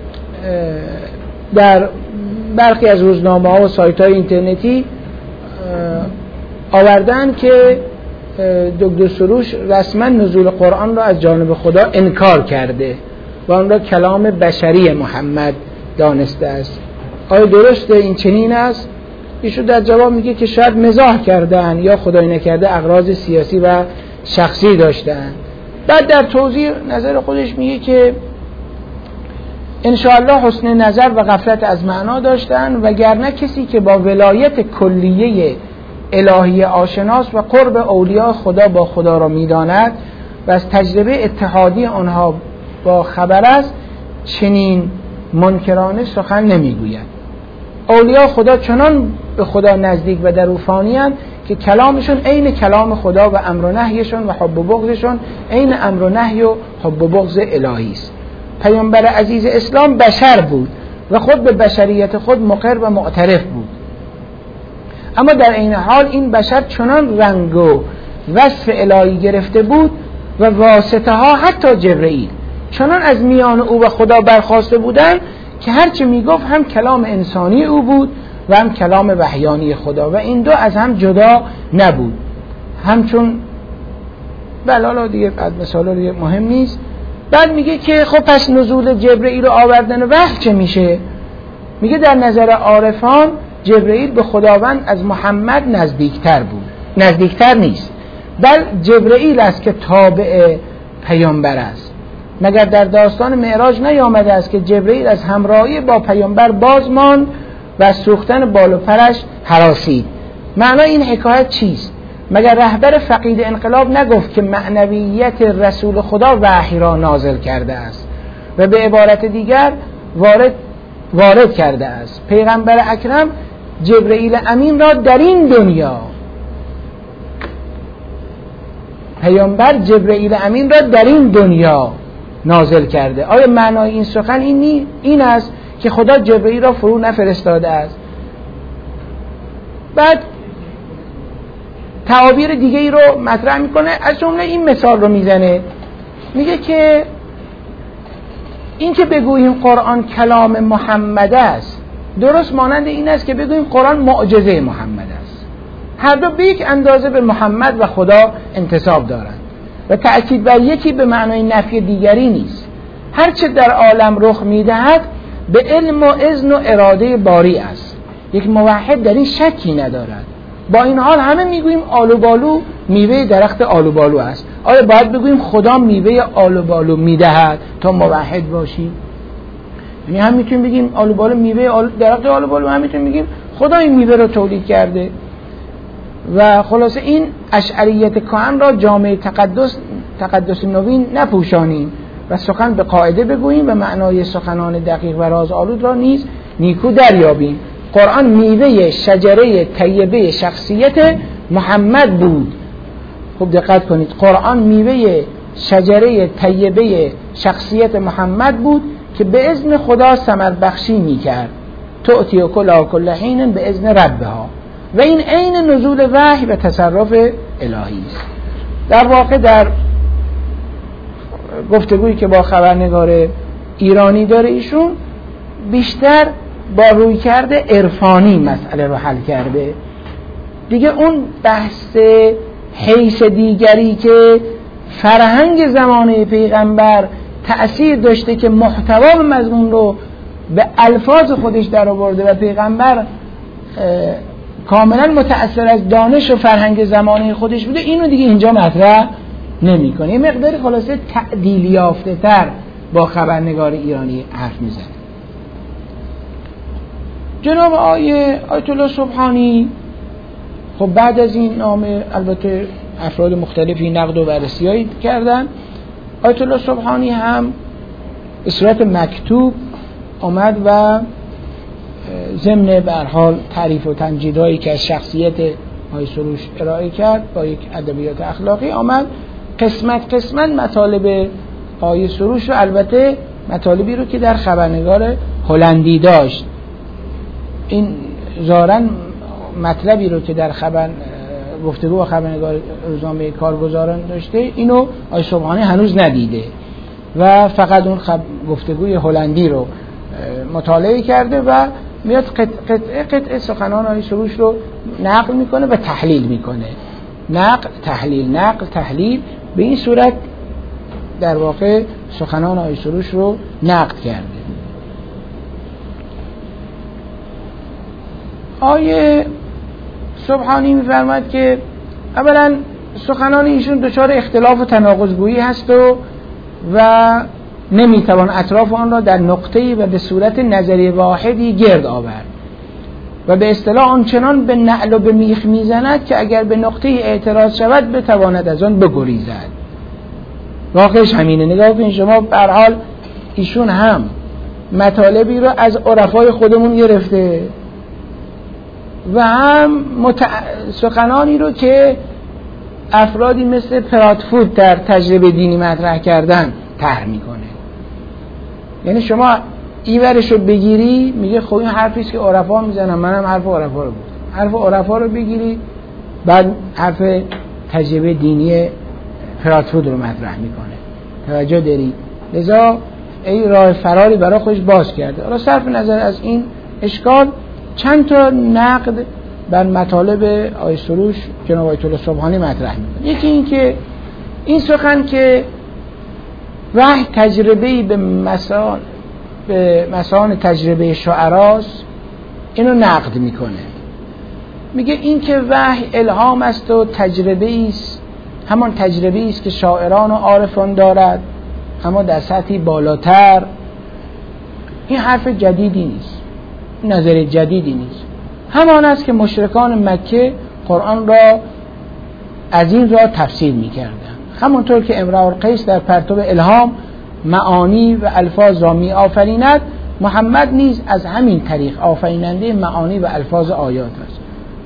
در برخی از روزنامه ها و سایت های اینترنتی آوردن که دکتر سروش رسما نزول قرآن را از جانب خدا انکار کرده و آن را کلام بشری محمد دانسته است. آیا درسته این چنین است؟ ایشون در جواب میگه که شاید مزاح کردن یا خدای نکرده اغراض سیاسی و شخصی داشتن. بعد در توضیح نظر خودش میگه که انشاءالله حسن نظر و غفلت از معنا داشتن، وگرنه کسی که با ولایت کلیه الهی آشناس و قرب اولیاء خدا با خدا را میداند و از تجربه اتحادی آنها با خبر است، چنین منکرانه سخن نمیگوید. اولیاء خدا چنان به خدا نزدیک و در روحانی‌اند که کلامشون عین کلام خدا و امر و نهیشون و حب و بغضشون عین امر و نهی و حب و بغض الهی است. پیامبر عزیز اسلام بشر بود و خود به بشریت خود مقر و معترف بود، اما در این حال این بشر چنان رنگ و وصف الهی گرفته بود و واسطه ها حتی جبرئیل چنان از میان او و خدا برخاسته بودند که هرچه میگفت هم کلام انسانی او بود و هم کلام وحیانی خدا و این دو از هم جدا نبود. همچون بلالا دیگه بعد مثالا دیگه مهم نیست. بعد میگه که خب پس نزول جبرئیل و آوردن وحی چه میشه؟ میگه در نظر عارفان جبرئیل به خداوند از محمد نزدیکتر بود. نزدیکتر نیست، بل جبرئیل است که تابع پیامبر است. مگر در داستان معراج نیامده است که جبرئیل از همراهی با پیامبر باز ماند و از سوختن بال و پرش هراسید؟ معنای این حکایت چیست؟ مگر رهبر فقید انقلاب نگفت که معنویت رسول خدا وحی را نازل کرده است و به عبارت دیگر وارد وارد کرده است؟ پیغمبر اکرم جبرئیل امین را در این دنیا پیامبر جبرئیل امین را در این دنیا نازل کرده. آیا معنای این سخن این نی؟ این است که خدا جبرئیل را فرو نفرستاده است؟ بعد تعابیر دیگه ای رو مطرح میکنه، از جمله این مثال رو میزنه، میگه که این که بگوییم قرآن کلام محمد است درست مانند این است که بگوییم قرآن معجزه محمد است. هر دو به یک اندازه به محمد و خدا انتساب دارند و تأکید بر یکی به معنای نفی دیگری نیست. هرچه در عالم رخ میدهد به علم و اذن و اراده باری است. یک موحد در این شکی ندارد. با این حال همه میگوییم آلوبالو میوه درخت آلوبالو است. آیا باید بگوییم خدا میوه آلوبالو میدهد تا موحد باشیم؟ یعنی هم میتونیم بگیم آلوبالو میوه آلو درخت آلوبالو، هم میتونیم بگیم خدا این میوه رو تولید کرده. و خلاصه این اشعریت کهن را جامعه تقدس تقدس نوین نپوشانیم و سخن به قاعده بگوییم و معنای سخنان دقیق و رازآلود را نیز نیکو دریابیم. قرآن میوه شجره طیبه شخصیت محمد بود. خوب دقت کنید، قرآن میوه شجره طیبه شخصیت محمد بود که به اذن خدا ثمر بخشی میکرد. تؤتی کلها کل حین به اذن ربها. و این عین نزول وحی و تصرف الهی است. در واقع در گفتگویی که با خبرنگار ایرانی داره ایشون بیشتر با رویکرد عرفانی مسئله رو حل کرده دیگه. اون بحث حیث دیگری که فرهنگ زمانه پیغمبر تأثیر داشته که محتوا و مضمون رو به الفاظ خودش در آورده و پیغمبر کاملا متأثر از دانش و فرهنگ زمانه خودش بوده، اینو دیگه اینجا مطرح نمی‌کنه. یه مقداری خلاصه تعدیل یافته تر با خبرنگار ایرانی حرف میزنه. جناب آیه آیت الله سبحانی خب بعد از این نامه البته افراد مختلفی نقد و بررسی‌هایی کردن. آیت الله سبحانی هم به صورت مکتوب آمد و ضمن به هر حال تعریف و تمجیدهایی که از شخصیت آیه سروش ارائه کرد با یک ادبیات اخلاقی آمد قسمت قسمت مطالب آیه سروش و البته مطالبی رو که در خبرنگار هلندی داشت، این ظاهراً مطلبی رو که در خبر گفتگو و خبرنگار روزنامه کارگزاران داشته اینو آیه سبحانی هنوز ندیده و فقط اون خب گفتگوی هلندی رو مطالعه کرده و میاد قطعه قطعه سخنان آیه سروش رو نقل میکنه و تحلیل میکنه. نقل تحلیل نقل تحلیل به این صورت در واقع سخنان آیه سروش رو نقد کرده. آیه سبحانی میفرماید که اولا سخنان ایشون دچار اختلاف و تناقض‌گویی هست و و نمیتوان اطراف آن را در نقطه‌ای و به صورت نظری واحدی گرد آورد و به اصطلاح آنچنان به نعل و به میخ میزند که اگر به نقطه‌ای اعتراض شود بتواند از آن بگریزد. واقعش همینه. نگاه کنید شما به هر حال ایشون هم مطالبی رو از عرفای خودمون گرفته و هم متع... سخنانی رو که افرادی مثل پراتفود در تجربه دینی مطرح کردن طرح میکنه. یعنی شما ایورش رو بگیری میگه خب این حرفیست که عرفا میزنن، منم حرف عرفا رو گفتم. حرف عرفا رو بگیری بعد حرف تجربه دینی پراتفود رو مطرح میکنه. توجه داری؟ لذا این راه فراری برای خودش باز کرده. حالا صرف نظر از این اشکال چند تا نقد بر مطالب آیه سروش جناب آیت الله سبحانی مطرح میکنه. یکی این که این سخن که وحی تجربه‌ای به مسان به مسان تجربه شعراست اینو نقد میکنه. میگه این که وحی الهام است و تجربه‌ای است، همان تجربه‌ای است که شاعران و عارفان دارد اما در سطحی بالاتر. این حرف جدیدی نیست، نظر جدیدی نیست. همان است که مشرکان مکه قرآن را از این را تفسیر می‌کردند. همونطور که امرؤ القیس در پرتو الهام معانی و الفاظ را می آفریند، محمد نیز از همین طریق آفریننده معانی و الفاظ آیات است.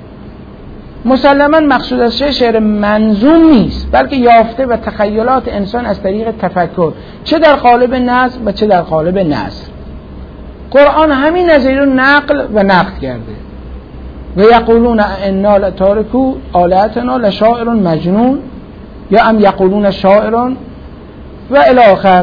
مسلماً مقصود از شعر منظوم نیست، بلکه یافته و تخیلات انسان از طریق تفکر، چه در قالب نظم و چه در قالب نثر. قرآن همین نظری رو نقل و نقد کرده. و یقولون انا لتارکو آلهتنا لشاعر مجنون یا ام یقولون شاعر و الی آخر.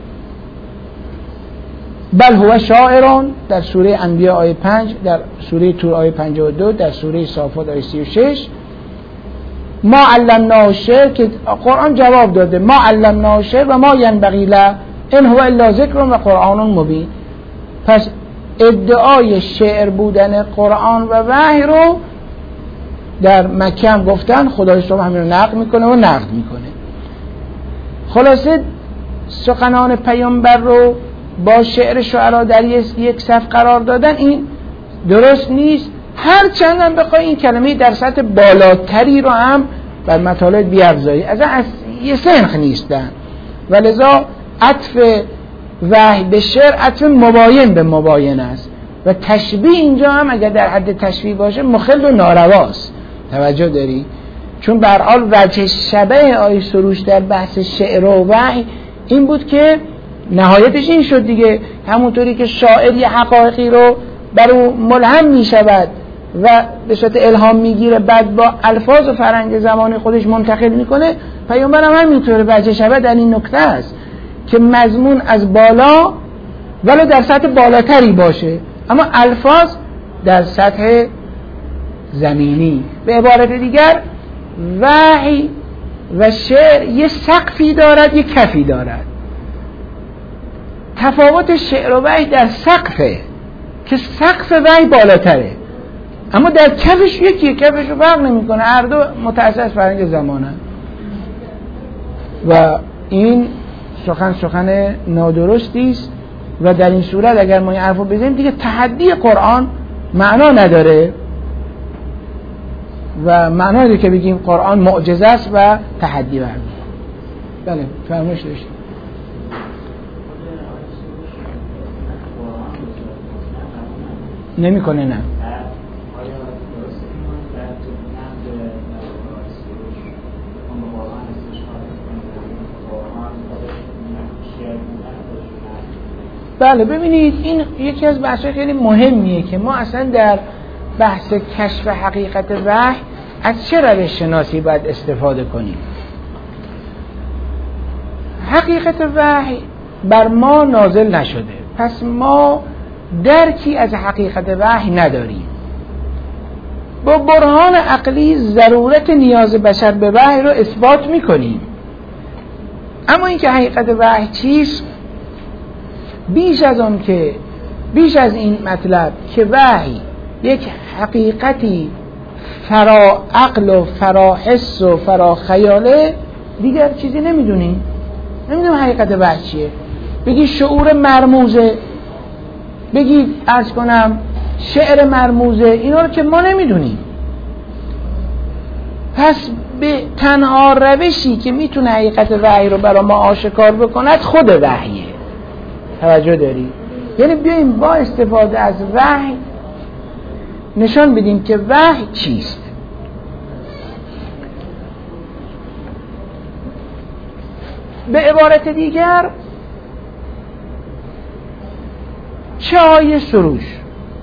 بل هو شاعر در سوره انبیاء آیه پنج، در سوره طور آیه پنجاه و دو، در سوره صافات آیه سی و شش. ما علمناه الشعر که قرآن جواب داده ما علمناه الشعر و ما ینبغی له ان هو الا ذکر و قرآن مبین. پس ادعای شعر بودن قرآن و وحی رو در مکه هم گفتن، خدای شما همین رو نقد میکنه و نقد میکنه. خلاصه سخنان پیامبر رو با شعر شعرا در یک صف قرار دادن این درست نیست. هر چند هم بخوای این کلمه در سطح بالاتری رو هم بر مطالب بیافزایی، از یه سنخ نیستن. ولذا عطف وحی به شعر عطف مباین به مباین است و تشبیه اینجا هم اگر در حد تشبیه باشه مخل و نارواست. توجه داری؟ چون به هر حال وجه شبه آیه سروش در بحث شعر و وحی این بود که نهایتش این شد دیگه، همونطوری که شاعر یه حقایقی رو بر او ملهم می شود و به صورت الهام میگیره بعد با الفاظ و فرهنگ زمانی خودش منتقل میکنه، پیامبر هم همینطوره. وجه شبه در این نکته است که مضمون از بالا ولو در سطح بالاتری باشه اما الفاظ در سطح زمینی. به عبارت دیگر وحی و شعر یه سقفی دارد، یه کفی دارد. تفاوت شعر و وحی در سقفه که سقف وحی بالاتره، اما در کفش یکیه، کفش رو فرق نمی کنه، هر دو متأسس فرهنگ زمانه. و این سخن سخن نادرستی است و در این صورت اگر ما این حرفو بزنیم دیگه تحدی قرآن معنا نداره و معنا نداره که بگیم قرآن معجزه است و تحدی برمی‌داره. بله فرمایش داشتید. نمی‌کنه نه. بله ببینید این یکی از بحث‌های خیلی مهمیه که ما اصلا در بحث کشف حقیقت وحی از چه روش شناسی باید استفاده کنیم. حقیقت وحی بر ما نازل نشده، پس ما درکی از حقیقت وحی نداریم. با برهان عقلی ضرورت نیاز بشر به وحی رو اثبات میکنیم، اما اینکه حقیقت وحی چیست، بیش از اون که بیش از این مطلب که وحی یک حقیقتی فرا عقل و فرا حس و فرا خیاله، دیگر چیزی نمیدونیم. نمیدونیم حقیقت وحی چیه. بگی شعور مرموزه، بگی عرض کنم شعر مرموزه، اینا رو که ما نمیدونیم. پس به تنها روشی که میتونه حقیقت وحی رو برای ما آشکار بکند خود وحیه. توجه داری؟ یعنی بیاییم با استفاده از وحی نشان بدیم که وحی چیست. به عبارت دیگر چه آیه سروش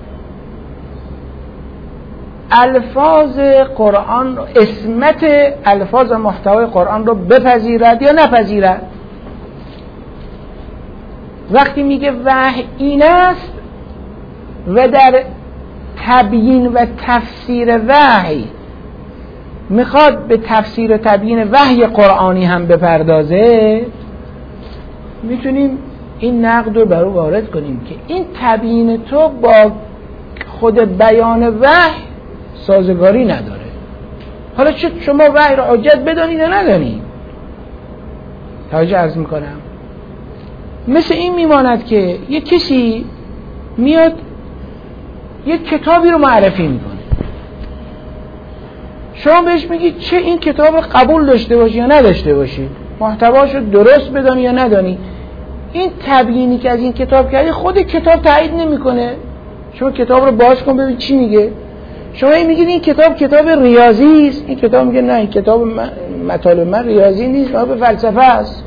الفاظ قرآن، اسمت الفاظ محتوای قرآن رو بپذیرد یا نپذیرد. وقتی میگه وحی این است و در تبیین و تفسیر وحی میخواد به تفسیر و تبیین وحی قرآنی هم بپردازه، میتونیم این نقد رو بر او وارد کنیم که این تبیین تو با خود بیان وحی سازگاری نداره. حالا چه شما وحی رو حجت بدانید یا ندانید؟ توجه عرض میکنم. مثل این میماند که یک کسی میاد یک کتابی رو معرفی میکنه، شما بهش میگید چه این کتاب قبول داشته باشی یا نداشته باشی، محتواش رو درست بدانی یا ندانی. این تبیینی که از این کتاب کردی خود کتاب تایید نمیکنه. شما کتاب رو باز کن ببین چی میگه. شما این میگید این کتاب کتاب ریاضی است، این کتاب میگه نه این کتاب مطالب من ریاضی نیست، کتاب فلسفه است.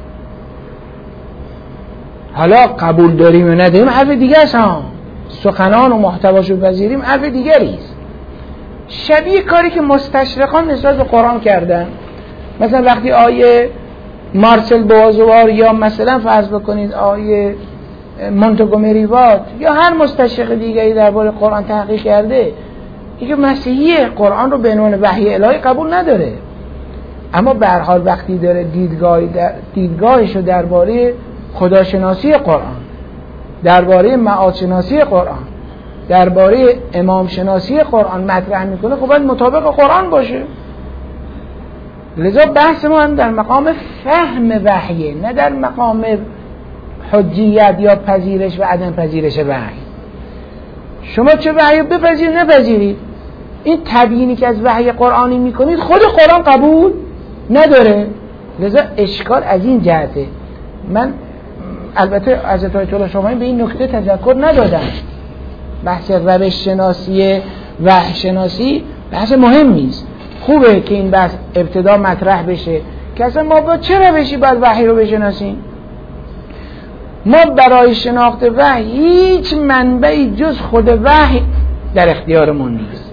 حالا قبول داریم و نداریم حرف دیگه است، ها سخنان و محتواشو پذیریم حرف دیگری است. شبیه کاری که مستشرقان نسبت به قرآن کردن، مثلا وقتی آیه مارسل بوازوار یا مثلا فرض بکنید آیه مونتگومری وات یا هر مستشرق دیگری درباره قرآن تحقیق کرده، اینکه مسیحی قرآن رو به عنوان وحی الهی قبول نداره، اما به هر حال وقتی داره دیدگاه در دیدگاهش رو درباره خداشناسی قرآن، درباره معادشناسی قرآن، درباره امام شناسی قرآن مطرح میکنه، خب باید مطابق قرآن باشه. لذا بحث ما هم در مقام فهم وحیه، نه در مقام حجیت یا پذیرش و عدم پذیرش وحی. شما چه وحی بپذیرید نپذیرید، این تبیینی که از وحی قرآنی میکنید خود قرآن قبول نداره. لذا اشکال از این جهته. من البته حضرت آیت الله شامانی به این نکته تذکر ندادم. بحث روش شناسی وحی شناسی بحث مهمی است، خوبه که این بحث ابتدا مطرح بشه که اصلا ما با چه روشی باید وحی رو بشناسیم. ما برای شناخت وحی هیچ منبعی جز خود وحی در اختیارمون نیست.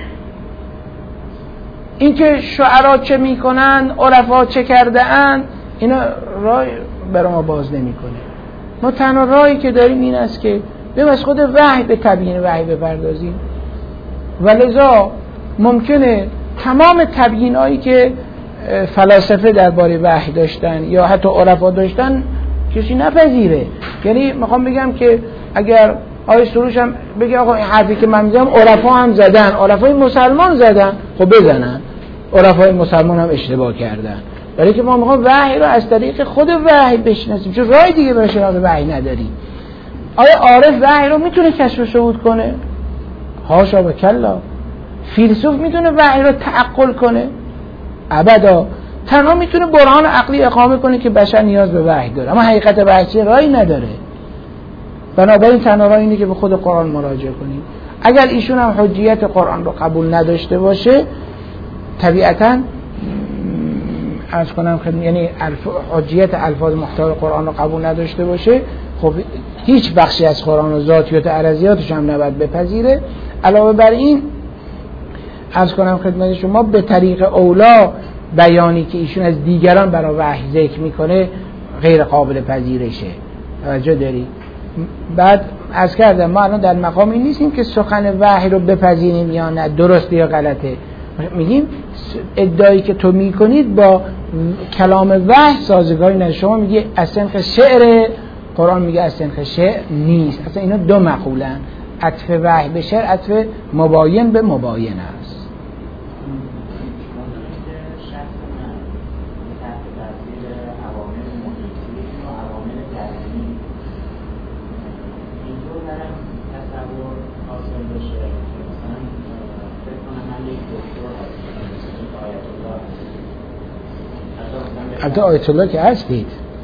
اینکه شعرا چه میکنن، عرفا چه کرده اند، اینا راه برای ما باز نمیکنه. ما تنها راهی که داریم این است که بریم از خود وحی به تبیین وحی بپردازیم. و لذا ممکنه تمام تبیینایی که فلاسفه درباره وحی داشتن یا حتی عرفا داشتن کسی نپذیره. یعنی میخوام بگم که اگر آیه سروش هم بگه آقا این حرفی که من میزنم عرفا هم زدن، عرفای مسلمان زدن، خب بزنن، عرفای مسلمان هم اشتباه کردن. برای که ما میخوام وحی رو از طریق خود وحی بشناسیم، چون راه دیگه برای شناخت وحی نداریم. آیا عارف وحی رو میتونه کشف و شهود کنه؟ حاشا و کلا. فیلسوف میتونه وحی رو تعقل کنه؟ ابدا. تنها میتونه برهان عقلی اقامه کنه که بشر نیاز به وحی داره، اما حقیقت وحی راهی نداره. بنابراین تنها راه اینه که به خود قرآن مراجعه کنیم. اگر ایشون هم حجیت قرآن رو قبول نداشته باشه، طبیعتاً عرض کنم خدمت، یعنی حجیت الفاظ محتوای قرآن رو قبول نداشته باشه، خب هیچ بخشی از قرآن و ذاتیات عرضیاتش هم نباید بپذیره. علاوه بر این عرض کنم خدمت شما به طریق اولا بیانی که ایشون از دیگران برای وحی ذکر میکنه غیر قابل پذیرشه. توجه داری؟ بعد عرض کردم ما الان در مقامی نیستیم که سخن وحی رو بپذیریم یا نه، درسته یا غلطه. میگیم ادعایی که تو میکنید با کلام وحی سازگاری نداره. شما میگی از سنخ شعر، قرآن میگه از سنخ شعر نیست. اصلا اینا دو مقولن. عطف وحی به شعر عطف مباین به مباین است. حتی آیت الله که هستید،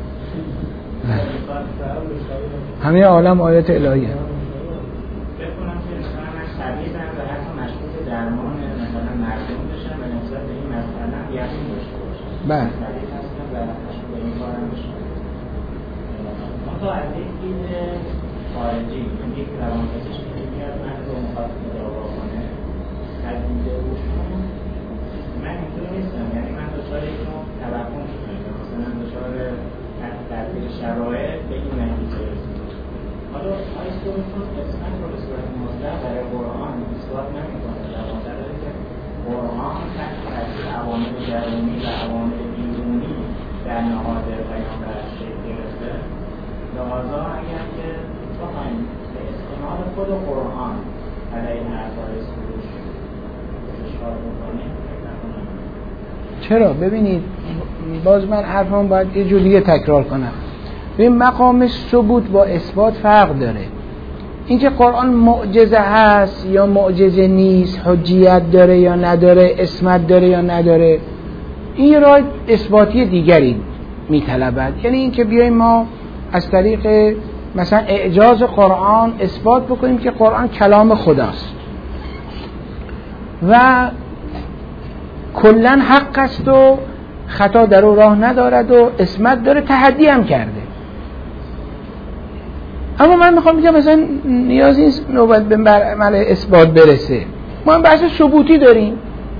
همه عالم آیات الهیه. بکنم که مثلا من شبیه برم و حتی مشکوک درمان مثلا مردم بشم و نسبت به این مسئله یقین داشته باشم. بله. شبیه هستم و مشکوک به این کارم بشم. منطقه از یک دید خارجی، یک روانپزشک که میاد من رو مخاطب دعوا کنه، از دید روشون من اینطور نیستم. یعنی من دچار یک نوع توهم شدم، مثلا دچار تغییر شرایط به این نتیجه رسیدم. حالا آیستونتون اسمن رو به صورت مطلق برای قرآن اثبات نمی‌کنه، در واقع که قرآن تحت تاثیر عوامل درونی و عوامل بیرونی در نهاد پیامبر شکل گرفته. لذا اگر که بخوایم به استناد خود قرآن علیه حرف‌های سروش اشکال بکنیم، چرا؟ ببینید باز من حرفم باید یه جور دیگه تکرار کنم. ببین مقام ثبوت با اثبات فرق داره. اینکه قرآن معجزه هست یا معجزه نیست، حجیت داره یا نداره، عصمت داره یا نداره، این راه اثباتی دیگری میطلبد. یعنی اینکه بیایم ما از طریق مثلا اعجاز قرآن اثبات بکنیم که قرآن کلام خداست و کلن حق است و خطا در او راه ندارد و عصمت داره، تحدی هم کرده. اما من میخوام بگم مثلا نیازی نیست نوبت به عمل اثبات برسه، ما هم بحث ثبوتی داریم.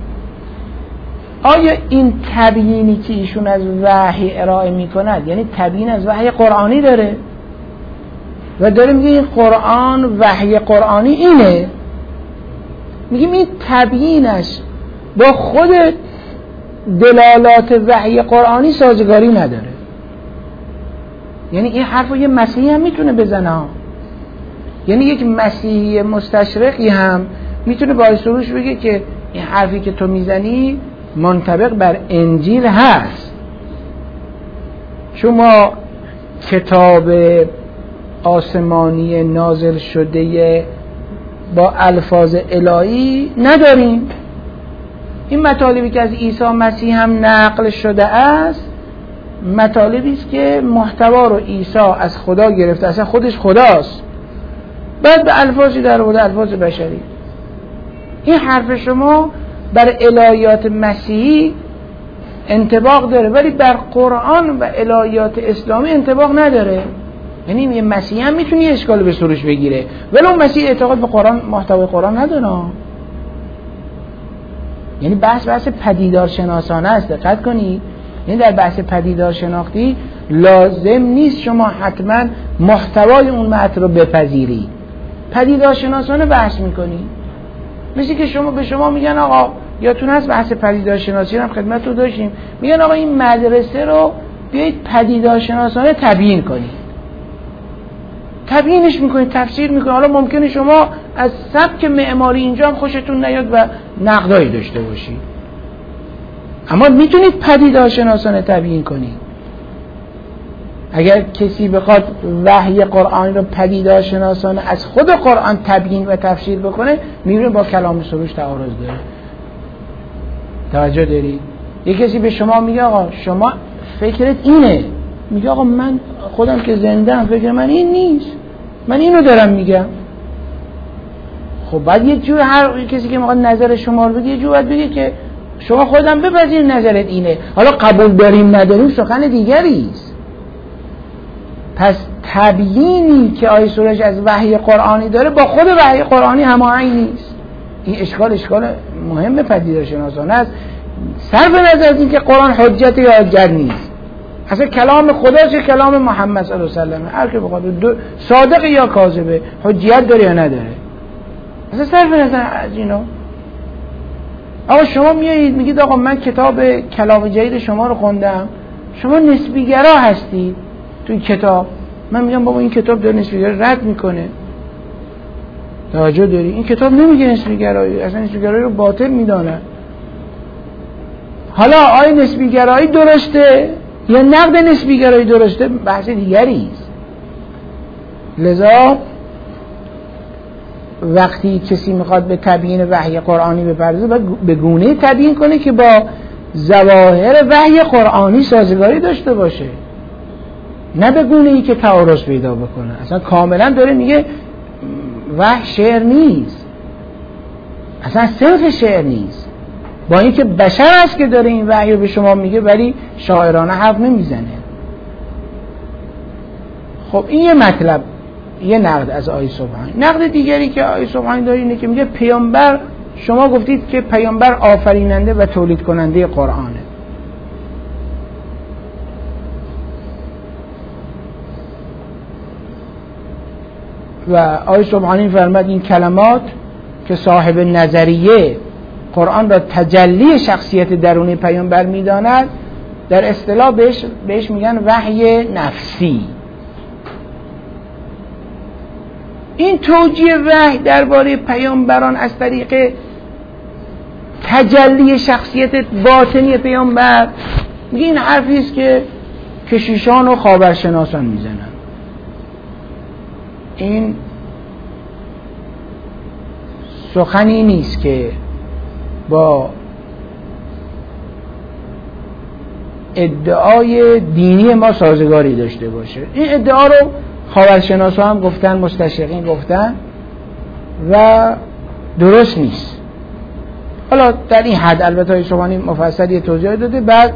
آیا این تبیینی که ایشون از وحی ارائه میکند یعنی تبیین از وحی قرآنی داره و داره میگه این قرآن وحی قرآنی اینه، میگیم این تبیینش با خود دلالات وحی قرآنی سازگاری نداره. یعنی این حرف رو یه مسیحی هم میتونه بزنه ها. یعنی یک مسیحی مستشرقی هم میتونه با سروش بگه که این حرفی که تو میزنی منطبق بر انجیل هست. شما کتاب آسمانی نازل شده با الفاظ الهی نداریم. این مطالبی که از عیسی مسیح هم نقل شده است مطالبی است که محتوا رو عیسی از خدا گرفته، اصلا خودش خداست، بعد به الفاظی در آورده، الفاظ بشری. این حرف شما بر الهیات مسیحی انطباق داره ولی بر قرآن و الهیات اسلامی انطباق نداره. یعنی یه مسیحی هم میتونه یه اشکال به سروش بگیره ولی اون مسیح اعتقاد به قرآن، محتوای قرآن نداره. یعنی بحث بحث پدیدار شناسانه است، دقت کنید. یعنی در بحث پدیدار شناختی لازم نیست شما حتما محتوای اون متن رو بپذیری، پدیدار شناسانه بحث میکنی. مثل که شما به شما میگن آقا یادتون هست بحث پدیدار شناسی رو هم خدمت رو داشتیم، میگن آقا این مدرسه رو بیایید پدیدارشناسانه تبیین کنید. تبیینش میکنید، تفسیر میکنید. حالا ممکنه شما از سبک معماری اینجا هم خوشتون نیاد و نقدایی داشته باشید، اما میتونید پدیدارشناسانه تبیین کنید. اگر کسی بخواد وحی قرآن رو پدیدارشناسانه از خود قرآن تبیین و تفسیر بکنه، میبینه با کلام سروش تعارض داره. توجه دارید؟ یک کسی به شما میگه آقا شما فکرت اینه، میگه آقا من خودم که زنده ام فکر من این نیست، من اینو دارم میگم. خب بعد یه جور هر کسی که میخواد نظر شما رو بگه یه جور باید بگه که شما خودم بپذیر نظرت اینه، حالا قبول داریم نداریم سخن دیگری است. پس تبیینی که آیه سورج از وحی قرآنی داره با خود وحی قرآنی هماهنگ نیست. این اشکال اشکال مهم پدیدارشناسانه است، صرف نظر از این که قرآن حجت یا حجت نیست. اصلا کلام خدا چه کلام محمد صلی الله علیه و سلم، هر که بخواد صادق یا کاذبه، حجت داره یا نداره، اصلا صرف نظر از اینا. آقا شما میایید میگید آقا من کتاب کلام جدید شما رو خوندم، شما نسبیگرا هستید توی کتاب. من میگم بابا این کتاب داره نسبیگرایی رد میکنه. توجه داری؟ این کتاب نمیگه نسبیگرایی، اصلا نسبیگرایی رو باطل میدانه. حالا آیا نسبیگرایی درسته یا نقد نسبیگرایی درسته، بحث دیگری است. لذا وقتی کسی میخواد به تبیین وحی قرآنی بپردازه باید به گونه تبیین کنه که با ظواهر وحی قرآنی سازگاری داشته باشه، نه به گونه ای که تعارض پیدا بکنه. اصلا کاملا داره میگه وحی شعر نیست، اصلا صرف شعر نیست، با اینکه بشر است که داره این وحی رو به شما میگه ولی شاعرانه حرف نمیزنه. خب این یه مطلب، یه نقد از آیه سبحانی. نقد دیگری که آیه سبحانی داره اینه که میگه پیامبر، شما گفتید که پیامبر آفریننده و تولید کننده قرآنه. و آیه سبحانی فرمود این کلمات که صاحب نظریه قرآن را تجلی شخصیت درونی پیامبر میداند، در اصطلاح بهش, بهش میگن وحی نفسی. این توجیه وحی درباره پیامبران از طریق تجلی شخصیت باطنی پیامبر، میگه این حرفی است که کشیشان و خاورشناسان میزنن. این سخنی نیست که با ادعای دینی ما سازگاری داشته باشه. این ادعا رو خاورشناسا هم گفتن، مستشرقین گفتن و درست نیست. حالا در این حد البته های سبحانی مفصلی توضیح داده، بعد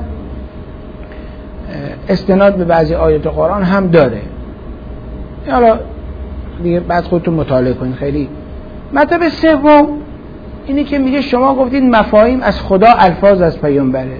استناد به بعضی آیات قرآن هم داره. حالا دیگه بعد خودتون مطالعه کنید. خیلی مطلب سوم اینه که میگه شما گفتید مفاهیم از خدا، الفاظ از پیامبره.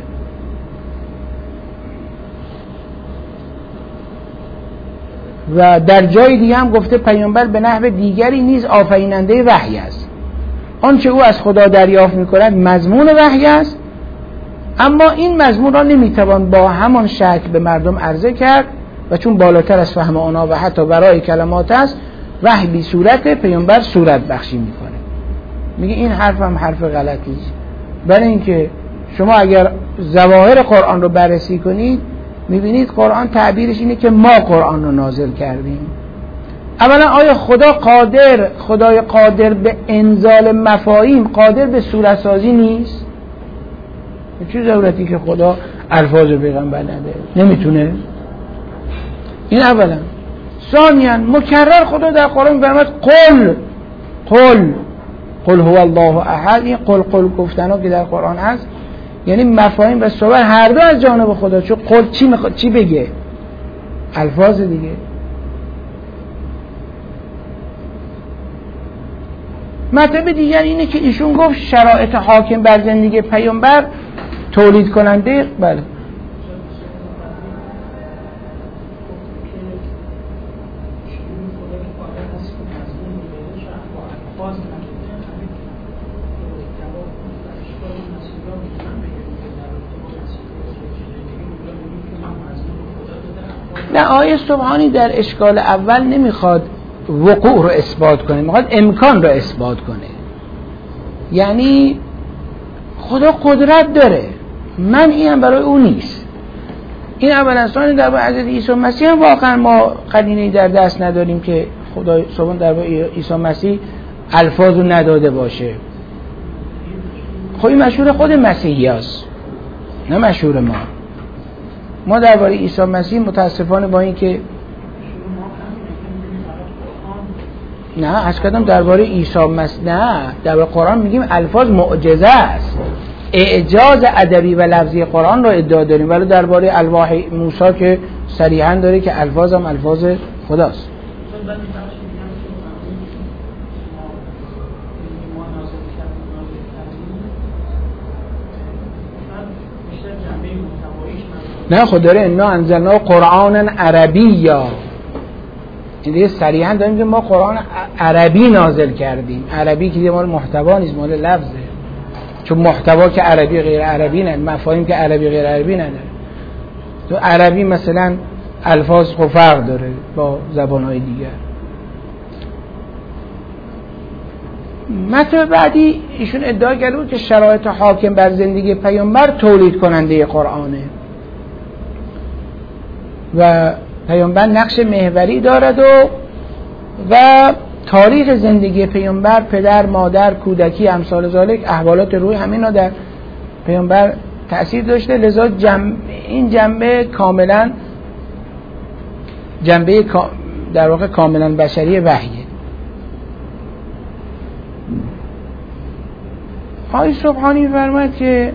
و در جای دیگه هم گفته پیامبر به نحو دیگری نیز آفریننده وحی است. آنچه او از خدا دریافت میکند مضمون وحی است، اما این مضمون را نمیتوان با همان شکل به مردم عرضه کرد و چون بالاتر از فهم آنها و حتی برای کلمات است، وحی بی صورت، پیامبر صورت بخشی میکنه. میگه این حرف هم حرف غلطی است. برای اینکه شما اگر ظواهر قرآن رو بررسی کنید میبینید قرآن تعبیرش اینه که ما قرآن رو نازل کردیم. اولا آیا خدا قادر خدای قادر به انزال مفاهیم قادر به صورت سازی نیست؟ چه ضرورتی که خدا الفاظ پیغمبر نده؟ نمیتونه؟ این اولا. ثانیاً مکرر خدا در قرآن فرمود قل قل قل هو الله احد. این قل قل گفتن ها که در قرآن هست یعنی مفاهیم و صحبت هر دو از جانب خدا. چون قل چی میخواد چی بگه؟ الفاظ دیگه. مطلب دیگر اینه که ایشون گفت شرایط حاکم بر زندگی پیامبر تولید کننده. بله نه، آیه سبحانی در اشکال اول نمیخواد وقوع رو اثبات کنه، میخواد امکان رو اثبات کنه. یعنی خدا قدرت داره، من اینم برای او نیست. این اولا. ثانیا در باره حضرت عیسی مسیح هم واقعا ما قرینه‌ای در دست نداریم که خدا سبحان در باره عیسی مسیح الفاظ رو نداده باشه. خب این مشهور خود مسیحی هست، نه مشهور ما. ما در باره عیسی مسیح متاسفانه با این که نه از کدام در باره عیسی مسیح نه، در باره قرآن میگیم الفاظ معجزه است، اعجاز ادبی و لفظی قرآن رو ادعا داریم، ولی در باره الواح موسی که صریحا داره که الفاظ هم الفاظ خداست. نه خود داره انا انزلنا قرآنا عربیا، این دیگه صریحا داریم که ما قرآن عربی نازل کردیم. عربی که دیگه مال محتوا نیست، مال لفظه، چون محتوا که عربی غیر عربی نه، مفاهیم که عربی غیر عربی نداره. تو عربی مثلا الفاظ خب فرق داره با زبانهای دیگر. مطلب بعدی ایشون ادعا کرده بود که شرایط حاکم بر زندگی پیامبر تولید کننده قرآنه و پیامبر نقش محوری دارد و و تاریخ زندگی پیامبر، پدر، مادر، کودکی، امثال ذالک، احوالات روحی، همینا در پیامبر تأثیر داشته. لذا جنب این جنبه کاملا جنبه در واقع کاملا بشری وحیه. آقای سبحانی فرماید که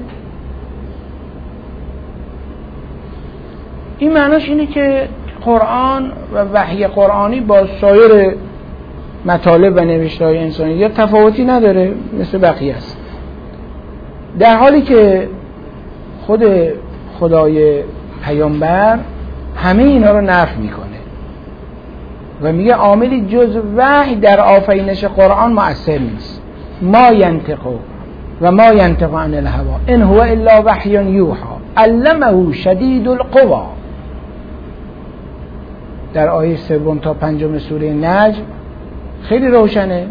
این معناش اینه که قرآن و وحی قرآنی با سایر مطالب و نوشته‌های انسانی یا تفاوتی نداره، مثل بقیه است، در حالی که خود خدای پیامبر همه اینا رو نفی میکنه و میگه عاملی جز وحی در آفرینش قرآن مؤثر نیست. ما ینطق و ما ینطق عن الهوی ان هو الا وحی یوحی علمه شدید القوی. در آیه سوم تا پنجم سوره نجم خیلی روشنه.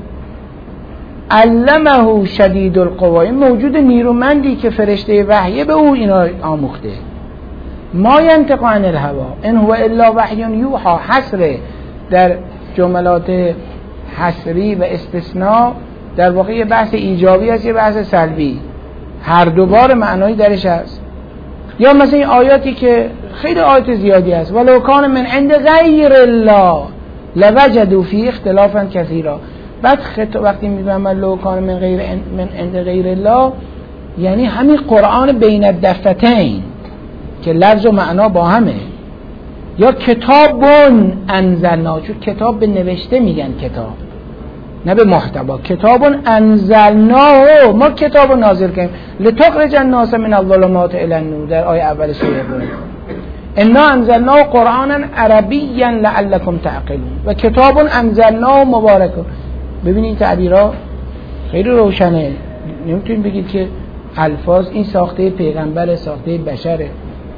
علمه شدید القوی، موجود نیرومندی که فرشته وحی به او اینا آموخته. ما ینطق عن الهوی ان هو الا وحی یوحی، حصر در جملات حصری و استثناء در واقع یه بحث ایجابی است، یه بحث سلبی، هر دوبار معنایی درش هست. یا مثلا این آیاتی که خیلی آیات زیادی است، ولو کان من عند غیر الله لوجدوا فیه اختلافا کثیرا. بعد خط... وقتی میگم ولو کان من غیر من عند غیر الله، یعنی همین قرآن بین الدفتین که لفظ و معنا با همه. یا کتابون انزلنا، چون کتاب به نوشته میگن کتاب، نه به محتوا. کتابون انزلنا، ما کتابو نازل کردیم لتخرج الناس من الظلمات الی النور، در آیه اول سوره بقره. انا انزلنا قرآنا عربیا لعلکم تعقلون و کتابون انزلنا مبارک. ببینید تعبیرها خیلی روشنه، نمیتونید بگید که الفاظ این ساخته پیغمبر، ساخته بشره.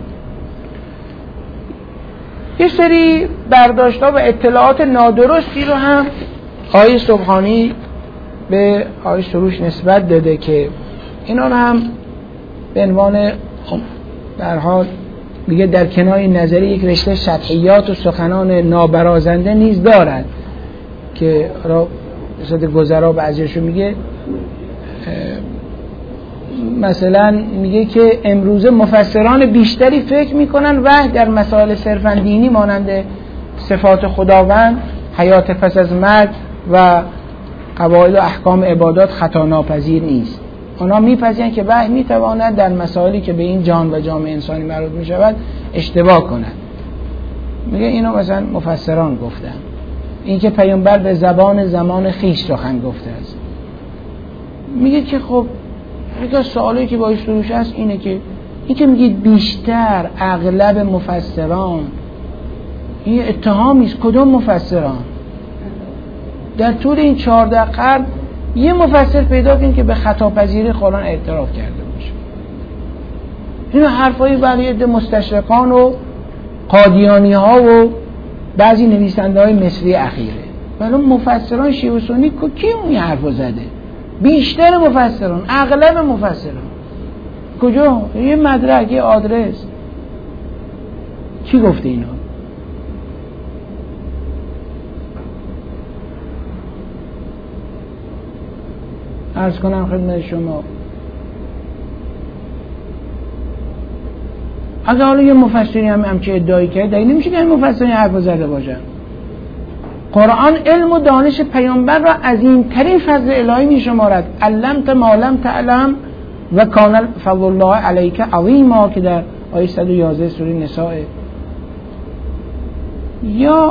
یه سری برداشت‌ها و اطلاعات نادرستی رو هم آیه سبحانی به آیه سروش نسبت داده که اینا رو هم به عنوان در حال دیگه در کنار نظری یک رشته سطحیات و سخنان نابرازنده نیز دارد که را صد گذرا بعضیشو میگه. مثلا میگه که امروزه مفسران بیشتری فکر میکنن وحی در مسائل صرفاً دینی مانند صفات خداوند، حیات پس از مرگ و قواعد و احکام عبادات خطا ناپذیر نیست. اونا میپذیرن که وحی میتواند در مسائلی که به این جان و جامعه انسانی مربوط میشود اشتباه کند. میگه اینو مثلا مفسران گفتن. این که پیامبر به زبان زمان خیش سخن گفته است. میگه که خب یکی از سوالی که باعث سروش هست اینه که این که میگید بیشتر اغلب مفسران، این اتهامی است. کدوم مفسران؟ در طول این چهارده قرن یه مفسر پیدا کنید که به خطاپذیری قرآن اعتراف کرده باشه. این حرفای برای عده مستشرقان و قادیانی ها و بعضی نویسنده های مصری اخیره. ولی مفسران شیعه و سنی کی اون حرفو زده؟ بیشتر مفسران، اغلب مفسران کجا؟ یه مدرک، یه آدرس. کی گفته اینا؟ عرض کنم خدمت شما اگه حالا یه مفسری هم همچه ادعایی کرد دیگه نمیشه که این مفسری حرف زده باشن. قرآن علم و دانش پیامبر را عظیمترین فضل الهی میشمارد. علمت ما لم تعلم و کان فضل الله علیک عظیما که در آیه صد و یازده سوره نساء. یا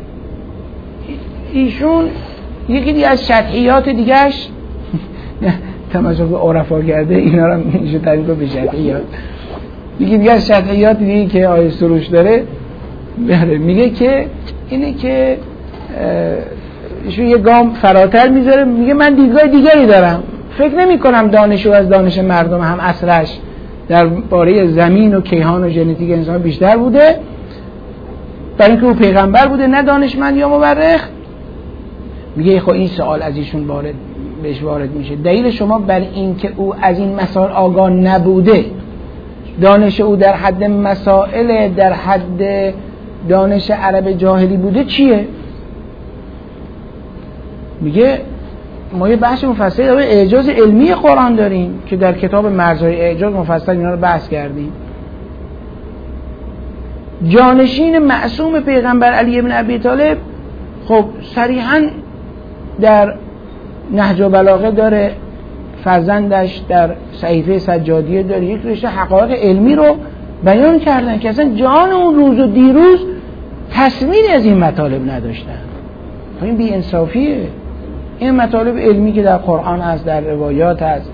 ایشون یکی دیگه از شطحیات دیگهش تماشا به عرفا کرده اینا رو میشه تعریف به شطحیات. یکی دیگه از شطحیات دیگه که آیه سروش داره میگه که اینه که ایشون یه گام فراتر میذاره، میگه من دیدگاه دیگری دارم، فکر نمی کنم دانشو از دانش مردم هم اثرش در باره زمین و کیهان و ژنتیک انسان بیشتر بوده، برای اینکه او پیغمبر بوده نه دانشمند یا مورخ. میگه خب این سوال از ایشون وارد بهش وارد میشه. دلیل شما بر این که او از این مسائل آگاه نبوده، دانش او در حد مسائل در حد دانش عرب جاهلی بوده چیه؟ میگه ما یه بحث مفصلی در اعجاز علمی قرآن داریم که در کتاب مرزهای اعجاز مفصل اینا رو بحث کردیم. جانشین معصوم پیغمبر علی بن ابی طالب خب صریحاً در نهج بلاغه داره، فرزندش در صحیفه سجادیه داره، یک رشته حقایق علمی رو بیان کردن که اصلا جان اون روز و دیروز تصویری از این مطالب نداشتن. این بی انصافیه. این مطالب علمی که در قرآن هست، در روایات هست،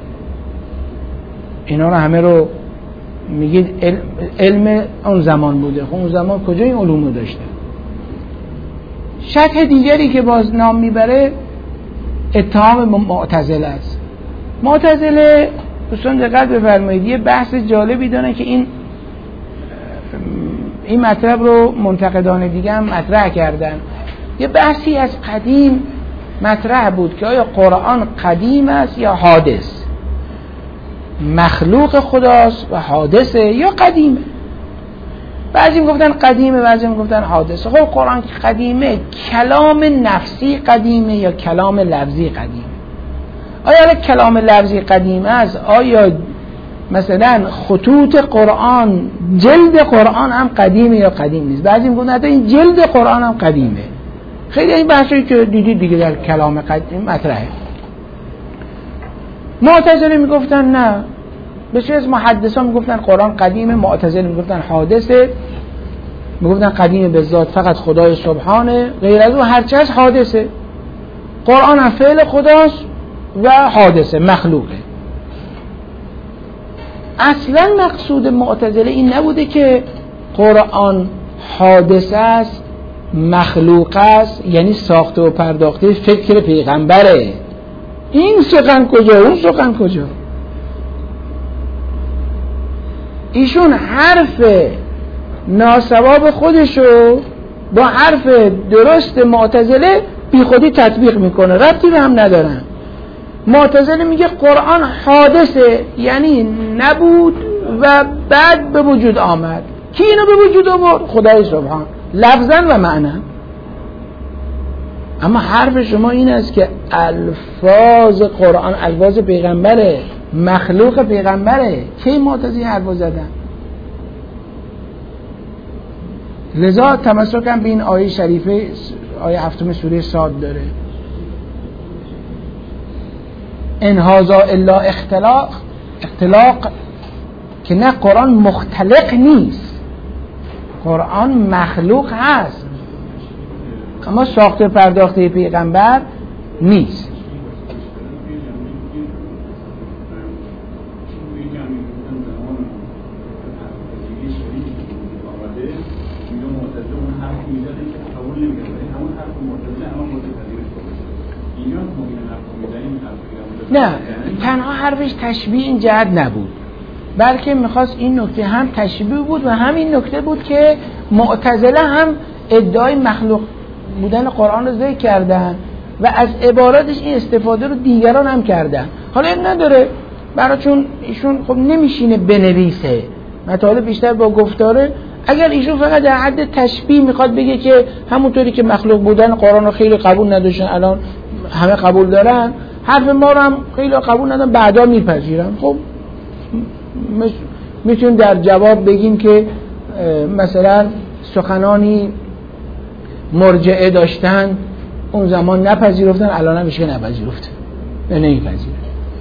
اینا رو همه رو میگید علم, علم اون زمان بوده. خب اون زمان کجا این علوم رو داشته؟ شطح دیگری که باز نام میبره اتهام معتزله است. معتزله دوستان دقت بفرمایید یه بحث جالبی داره که این این مطلب رو منتقدان دیگه هم مطرح کردن. یه بحثی از قدیم مطرح بود که آیا قرآن قدیم است یا حادث، مخلوق خداست و حادثه یا قدیمه. بعضی میگفتن قدیمه، بعضی میگفتن حادثه. خب قرآن که قدیمه، کلام نفسی قدیمه یا کلام لفظی قدیمه؟ آیا کلام لفظی قدیمه است؟ آیا مثلا خطوط قرآن، جلد قرآن هم قدیمه یا قدیم نیست؟ بعضی میگفتن حتی این جلد قرآن هم قدیمه. خیلی این بحثی که دیدید دیگه در کلام قدیم مطرحه. معتزله میگفتن نه، بسیاری از محدثان میگفتن قرآن قدیمه، معتزله میگفتن حادثه، میگفتن قدیمه به ذات فقط خدای سبحانه، غیر از اون هرچی از حادثه. قرآن هم فعل خداست و حادثه، مخلوقه. اصلا مقصود معتزله این نبوده که قرآن حادثه است، مخلوق است، یعنی ساخته و پرداخته فکر پیغمبره. این سخن کجا، اون سخن کجا؟ ایشون حرف ناسواب خودشو با حرف درست معتزله بی خودی تطبیق میکنه، ربطی به هم ندارن. معتزله میگه قرآن حادثه، یعنی نبود و بعد به وجود آمد. کی اینو به وجود آورد؟ خدای سبحان، لفظاً و معنی. اما حرف شما این است که الفاظ قرآن الفاظ پیغمبره، مخلوق پیغمبره. کی معتزله حرف زدن؟ لذا تمسکم به این آیه شریفه، آیه هفتم سوره صاد داره، ان هذا الا اختلاق، اختلاق که نه قرآن مختلق نیست، قرآن مخلوق هست اما ساخته پرداخته پیغمبر نیست. نه، تنها حرفش تشبیه این جهت نبود. بلکه میخواست این نکته هم تشبیه بود و هم این نکته بود که معتزله هم ادعای مخلوق بودن قرآن رو ذکر کردن و از عباراتش این استفاده رو دیگران هم کردن. حالا این نداره برای چون ایشون خب نمیشینه بنویسه مطالب بیشتر با گفتاره، اگر ایشون فقط در حد تشبیه میخواد بگه که همونطوری که مخلوق بودن قرآن رو خیلی قبول نداشتن الان همه قبول دارن، حرف ما رو هم خیلی قبول ندارن بعدا میپذیرن، خب میتونیم در جواب بگیم که مثلا سخنانی مرجعه داشتن اون زمان نپذیرفتن الان هم میشه نپذیرفت نه نمیپذیرن.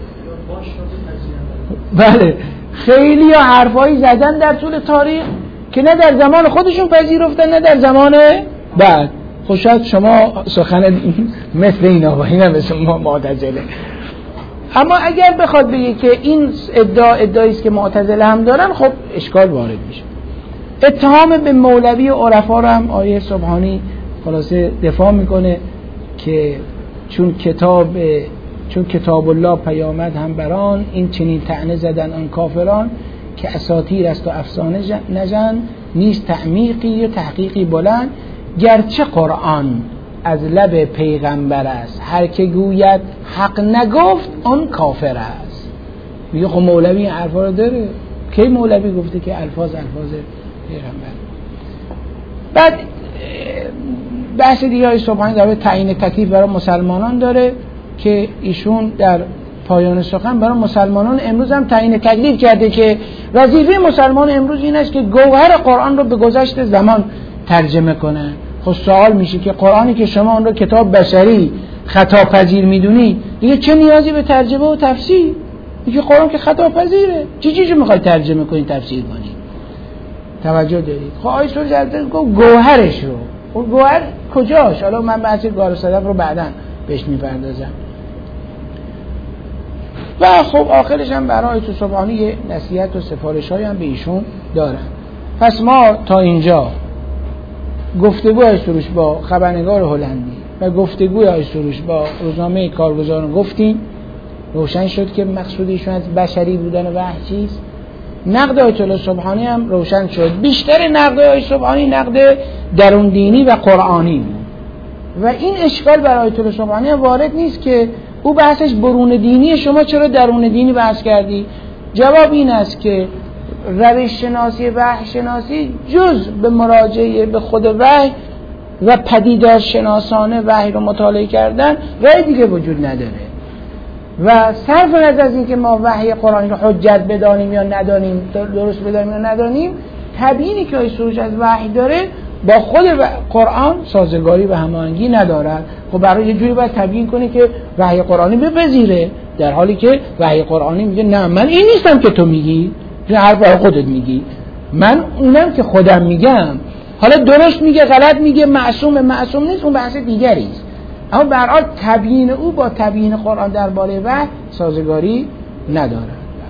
بله خیلی ها حرفایی زدن در طول تاریخ که نه در زمان خودشون پذیرفتن نه در زمان بعد. خب شاید شما سخن مثل اینا با اینا مثل معتزله. اما اگر بخواد بگه که این ادعا ادعایی است که معتزله هم دارن خب اشکال وارد میشه. اتهام به مولوی و عرفا رو هم آیه سبحانی خلاصه دفاع میکنه که چون کتاب چون کتاب الله پیامد هم بران این چنین طعنه زدن آن کافران که اساطیر است و افسانه نژن نیست تعمیقی و تحقیقی بلند گرچه قرآن از لب پیغمبر است هر که گوید حق نگفت آن کافر است. میگه خب مولوی این حرفا رو داره؟ کی مولوی گفته که الفاظ الفاظ پیغمبر؟ بعد بحث دیگه های صبحانی در تعیین تکلیف برای مسلمانان داره که ایشون در پایان سخن برای مسلمانان امروز هم تعیین تکلیف کرده که وظیفه مسلمان امروز این است که گوهر قرآن رو به گذشت زمان ترجمه کنه. خب سوال میشه که قرآنی که شما اون رو کتاب بشری خطا پذیر میدونی دیگه چه نیازی به ترجمه و تفسیر؟ دیگه قرآن که خطا پذیره، چی چیزی میخوای ترجمه کنی تفسیر کنی؟ توجه دارید؟ خب آیه سوره جلسه گفت گوهرش رو. خب گوهر کجاش؟ حالا من بحث گار و صدف رو بعداً بهش میپردازم. و خب آخرش هم برای تو سبحانی یه نصیحت و سفارش های هم به ایشون دارن. پس ما تا اینجا گفتگوی سروش با خبرنگار هلندی و گفتگوی سروش با روزنامه کارگزاران گفتیم، روشن شد که مقصود ایشون از بشری بودن وحی چیست. نقد آیت الله سبحانی هم روشن شد، بیشتر نقد آیت سبحانی نقد درون دینی و قرآنی بود و این اشکال برای آیت الله سبحانی هم وارد نیست که او بحثش برون دینی، شما چرا درون دینی بحث کردی؟ جواب این است که روش شناسی وحی شناسی جز به مراجعه به خود وحی و پدیدار شناسانه وحی رو مطالعه کردن راه دیگه وجود نداره و صرف نظر از این که ما وحی قرآنی رو حجت بدانیم یا ندانیم، درست بدانیم یا ندانیم، تبیینی که آیه سروش از وحی داره با خود قرآن سازگاری و هماهنگی ندارد. خب برای یه جوری باید تبیین کنه که وحی قرآنی بپذیره، در حالی که وحی قرآنی میگه نه من این نیستم که تو میگی، حرف خودت میگی، من اونم که خودم میگم. حالا درست میگه غلط میگه، معصوم معصوم نیست، اون بحث دیگری است. اما برای تبیین او با تبیین قرآن درباره وحی سازگاری نداره.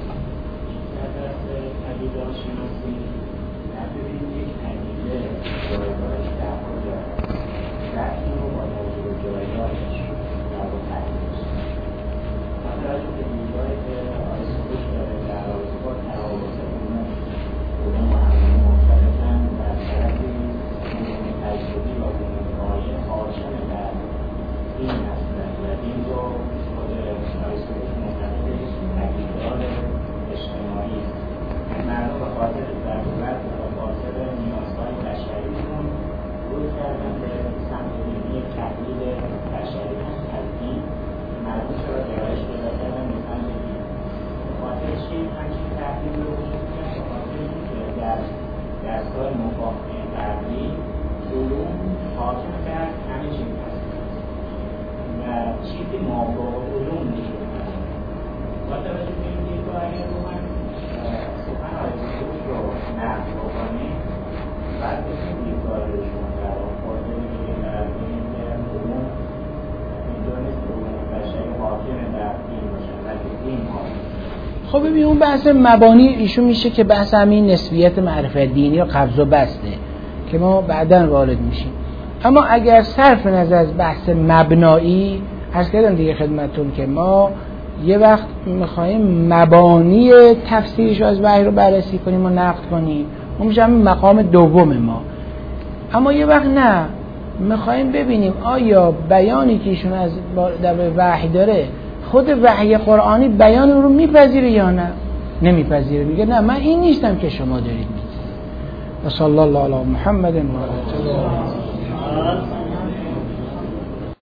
خب ببین اون بحث مبانی ایشون میشه که بحث همین نسبیت معرفت دینی و قبض و بسته که ما بعداً وارد میشیم. اما اگر صرف نظر از بحث مبنایی، عرض کردم دیگه خدمتتون که ما یه وقت میخوایم مبانی تفسیرش از وحی رو بررسی کنیم و نقد کنیم، اون میشه مقام دوم ما. اما یه وقت نه، میخوایم ببینیم آیا بیانی که ایشون از در وحی داره خود وحی قرآنی بیان رو میپذیره یا نه؟ نمیپذیره، میگه نه من این نیستم که شما دارید میگید. و صلی الله علی محمد و علی آله